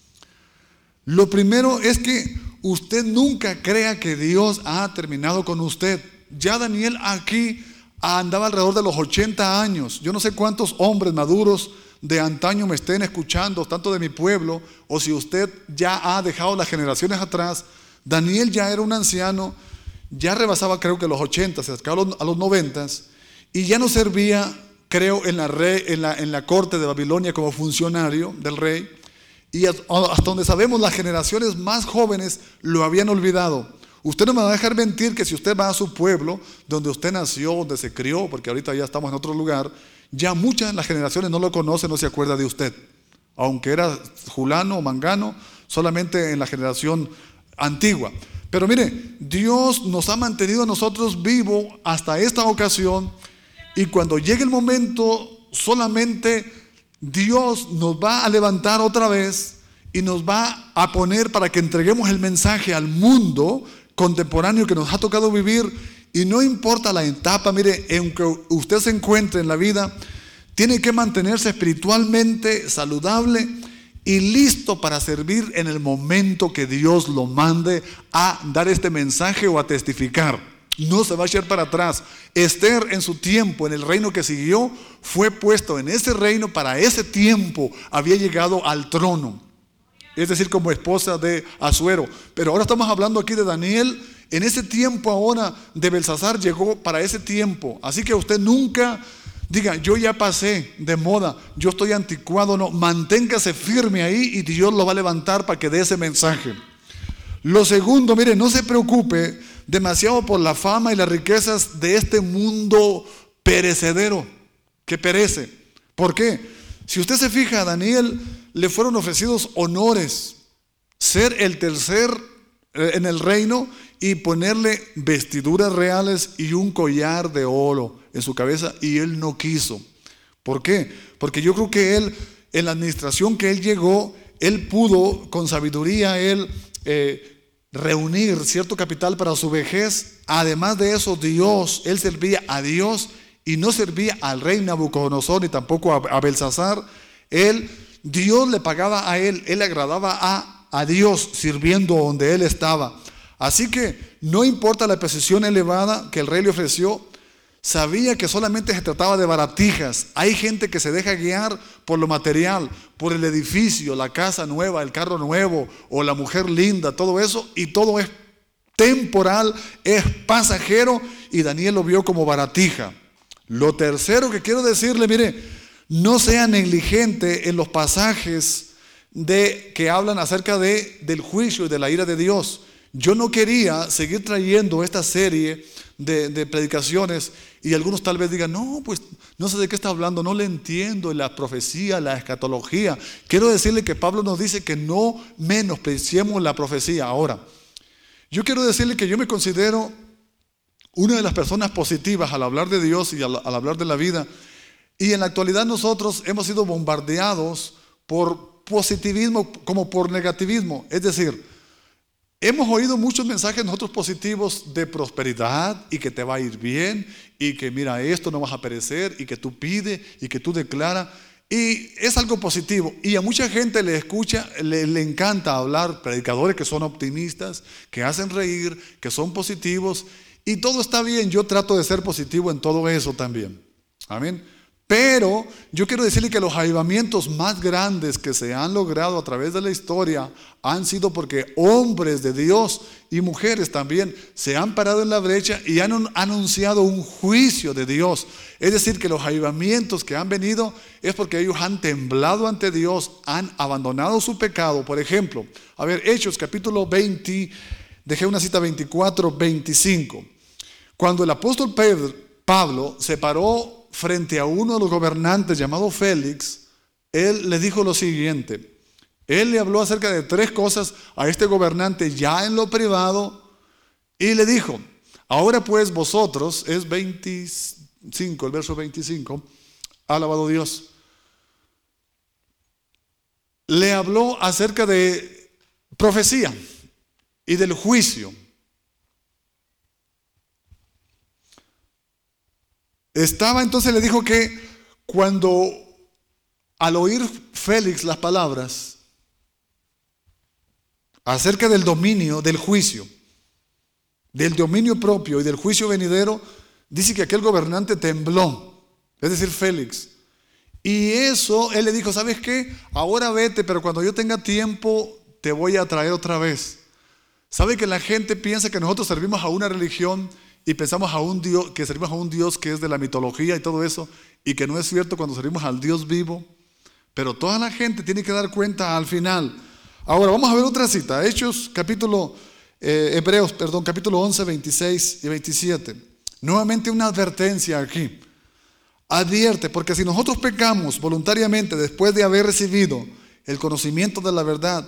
Lo primero es que usted nunca crea que Dios ha terminado con usted. Ya Daniel aquí andaba alrededor de los 80 años. Yo no sé cuántos hombres maduros de antaño me estén escuchando, tanto de mi pueblo, o si usted ya ha dejado las generaciones atrás. Daniel ya era un anciano, ya rebasaba creo que los 80, se acercaba a los 90, y ya no servía, creo, en la corte de Babilonia como funcionario del rey. Y hasta donde sabemos, las generaciones más jóvenes lo habían olvidado. Usted no me va a dejar mentir que si usted va a su pueblo, donde usted nació, donde se crió, porque ahorita ya estamos en otro lugar, ya muchas de las generaciones no lo conocen, no se acuerda de usted. Aunque era fulano o mangano, solamente en la generación antigua. Pero mire, Dios nos ha mantenido a nosotros vivos hasta esta ocasión, y cuando llegue el momento, solamente Dios nos va a levantar otra vez y nos va a poner para que entreguemos el mensaje al mundo contemporáneo que nos ha tocado vivir. Y no importa la etapa, mire, aunque usted se encuentre en la vida, tiene que mantenerse espiritualmente saludable y listo para servir en el momento que Dios lo mande a dar este mensaje o a testificar. No se va a echar para atrás. Esther, en su tiempo, en el reino que siguió, fue puesto en ese reino. Para ese tiempo había llegado al trono, es decir, como esposa de Asuero. Pero ahora estamos hablando aquí de Daniel. En ese tiempo ahora de Belsasar llegó para ese tiempo. Así que usted nunca diga, yo ya pasé de moda, yo estoy anticuado. No, manténgase firme ahí y Dios lo va a levantar para que dé ese mensaje. Lo segundo, mire, no se preocupe demasiado por la fama y las riquezas de este mundo perecedero, que perece. ¿Por qué? Si usted se fija, a Daniel le fueron ofrecidos honores, ser el tercer en el reino y ponerle vestiduras reales y un collar de oro en su cabeza, y él no quiso. ¿Por qué? Porque yo creo que él, en la administración que él llegó, él pudo con sabiduría reunir cierto capital para su vejez. Además de eso, él servía a Dios y no servía al rey Nabucodonosor ni tampoco a Belsasar. Dios le pagaba a él le agradaba a Dios sirviendo donde él estaba. Así que no importa la posición elevada que el rey le ofreció, sabía que solamente se trataba de baratijas. Hay gente que se deja guiar por lo material, por el edificio, la casa nueva, el carro nuevo o la mujer linda, todo eso, y todo es temporal, es pasajero, y Daniel lo vio como baratija. Lo tercero que quiero decirle, mire, no sea negligente en los pasajes que hablan acerca del juicio y de la ira de Dios. Yo no quería seguir trayendo esta serie de predicaciones, y algunos tal vez digan, no, pues no sé de qué está hablando, no le entiendo la profecía, la escatología. Quiero decirle que Pablo nos dice que no menospreciemos la profecía. Ahora, yo quiero decirle que yo me considero una de las personas positivas al hablar de Dios y al hablar de la vida, y en la actualidad nosotros hemos sido bombardeados por positivismo como por negativismo. Es decir, hemos oído muchos mensajes nosotros positivos de prosperidad y que te va a ir bien y que mira esto, no vas a perecer, y que tú pides y que tú declaras, y es algo positivo. Y a mucha gente le escucha, le encanta hablar, predicadores que son optimistas, que hacen reír, que son positivos, y todo está bien. Yo trato de ser positivo en todo eso también. Amén. Pero yo quiero decirle que los avivamientos más grandes que se han logrado a través de la historia han sido porque hombres de Dios y mujeres también se han parado en la brecha y han anunciado un juicio de Dios. Es decir, que los avivamientos que han venido es porque ellos han temblado ante Dios, han abandonado su pecado. Por ejemplo, a ver, Hechos capítulo 20, dejé una cita 24, 25. Cuando el apóstol Pablo se paró frente a uno de los gobernantes llamado Félix, él le dijo lo siguiente. Él le habló acerca de 3 cosas a este gobernante ya en lo privado y le dijo: ahora pues vosotros, es 25, el verso 25, alabado Dios. Le habló acerca de profecía y del juicio. Entonces le dijo que cuando al oír Félix las palabras acerca del dominio, del juicio, del dominio propio y del juicio venidero, dice que aquel gobernante tembló, es decir, Félix. Y eso, él le dijo: ¿sabes qué? Ahora vete, pero cuando yo tenga tiempo te voy a traer otra vez. ¿Sabe que la gente piensa que nosotros servimos a una religión y pensamos a un Dios, que servimos a un Dios que es de la mitología y todo eso, y que no es cierto cuando servimos al Dios vivo? Pero toda la gente tiene que dar cuenta al final. Ahora vamos a ver otra cita, Hebreos capítulo 11, 26 y 27. Nuevamente una advertencia aquí. Advierte, porque si nosotros pecamos voluntariamente después de haber recibido el conocimiento de la verdad,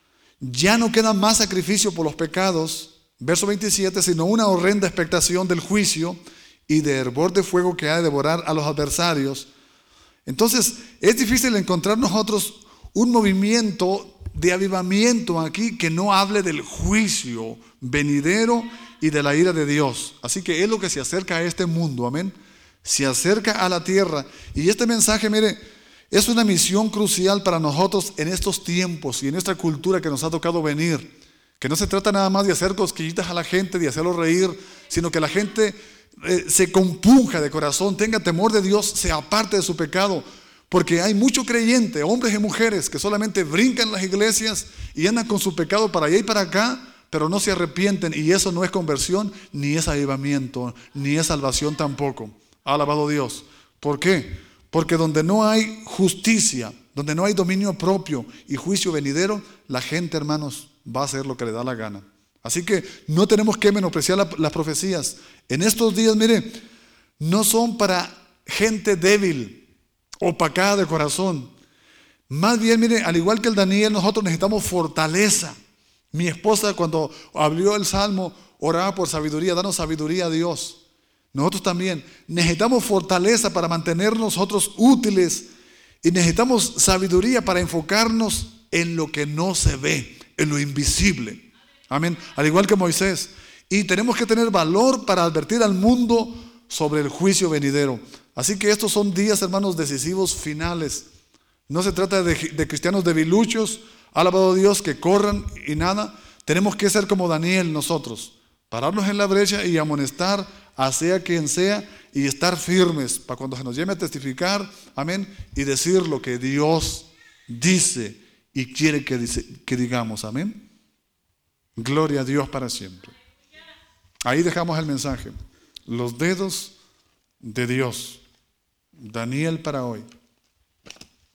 ya no queda más sacrificio por los pecados, verso 27, sino una horrenda expectación del juicio y de hervor de fuego que ha de devorar a los adversarios. Entonces es difícil encontrar nosotros un movimiento de avivamiento aquí que no hable del juicio venidero y de la ira de Dios. Así que es lo que se acerca a este mundo, amén. Se acerca a la tierra. Y este mensaje, mire, es una misión crucial para nosotros en estos tiempos y en esta cultura que nos ha tocado venir. Que no se trata nada más de hacer cosquillitas a la gente, de hacerlo reír, sino que la gente se compunja de corazón, tenga temor de Dios, se aparte de su pecado. Porque hay mucho creyente, hombres y mujeres, que solamente brincan en las iglesias y andan con su pecado para allá y para acá, pero no se arrepienten. Y eso no es conversión, ni es avivamiento, ni es salvación tampoco. Alabado Dios. ¿Por qué? Porque donde no hay justicia, donde no hay dominio propio y juicio venidero, la gente, hermanos, va a hacer lo que le da la gana. Así que no tenemos que menospreciar las profecías. En estos días, mire, no son para gente débil, opacada de corazón. Más bien, mire, al igual que el Daniel, nosotros necesitamos fortaleza. Mi esposa, cuando abrió el Salmo, oraba por sabiduría. Danos sabiduría a Dios. Nosotros también necesitamos fortaleza para mantener nosotros útiles y necesitamos sabiduría para enfocarnos en lo que no se ve, en lo invisible. Amén. Al igual que Moisés. Y tenemos que tener valor para advertir al mundo sobre el juicio venidero. Así que estos son días, hermanos, decisivos, finales. No se trata de cristianos debiluchos, alabado Dios, que corran y nada. Tenemos que ser como Daniel nosotros. Pararnos en la brecha y amonestar a sea quien sea y estar firmes para cuando se nos llame a testificar, amén, y decir lo que Dios dice y quiere que digamos, amén. Gloria a Dios para siempre. Ahí dejamos el mensaje. Los dedos de Dios. Daniel para hoy.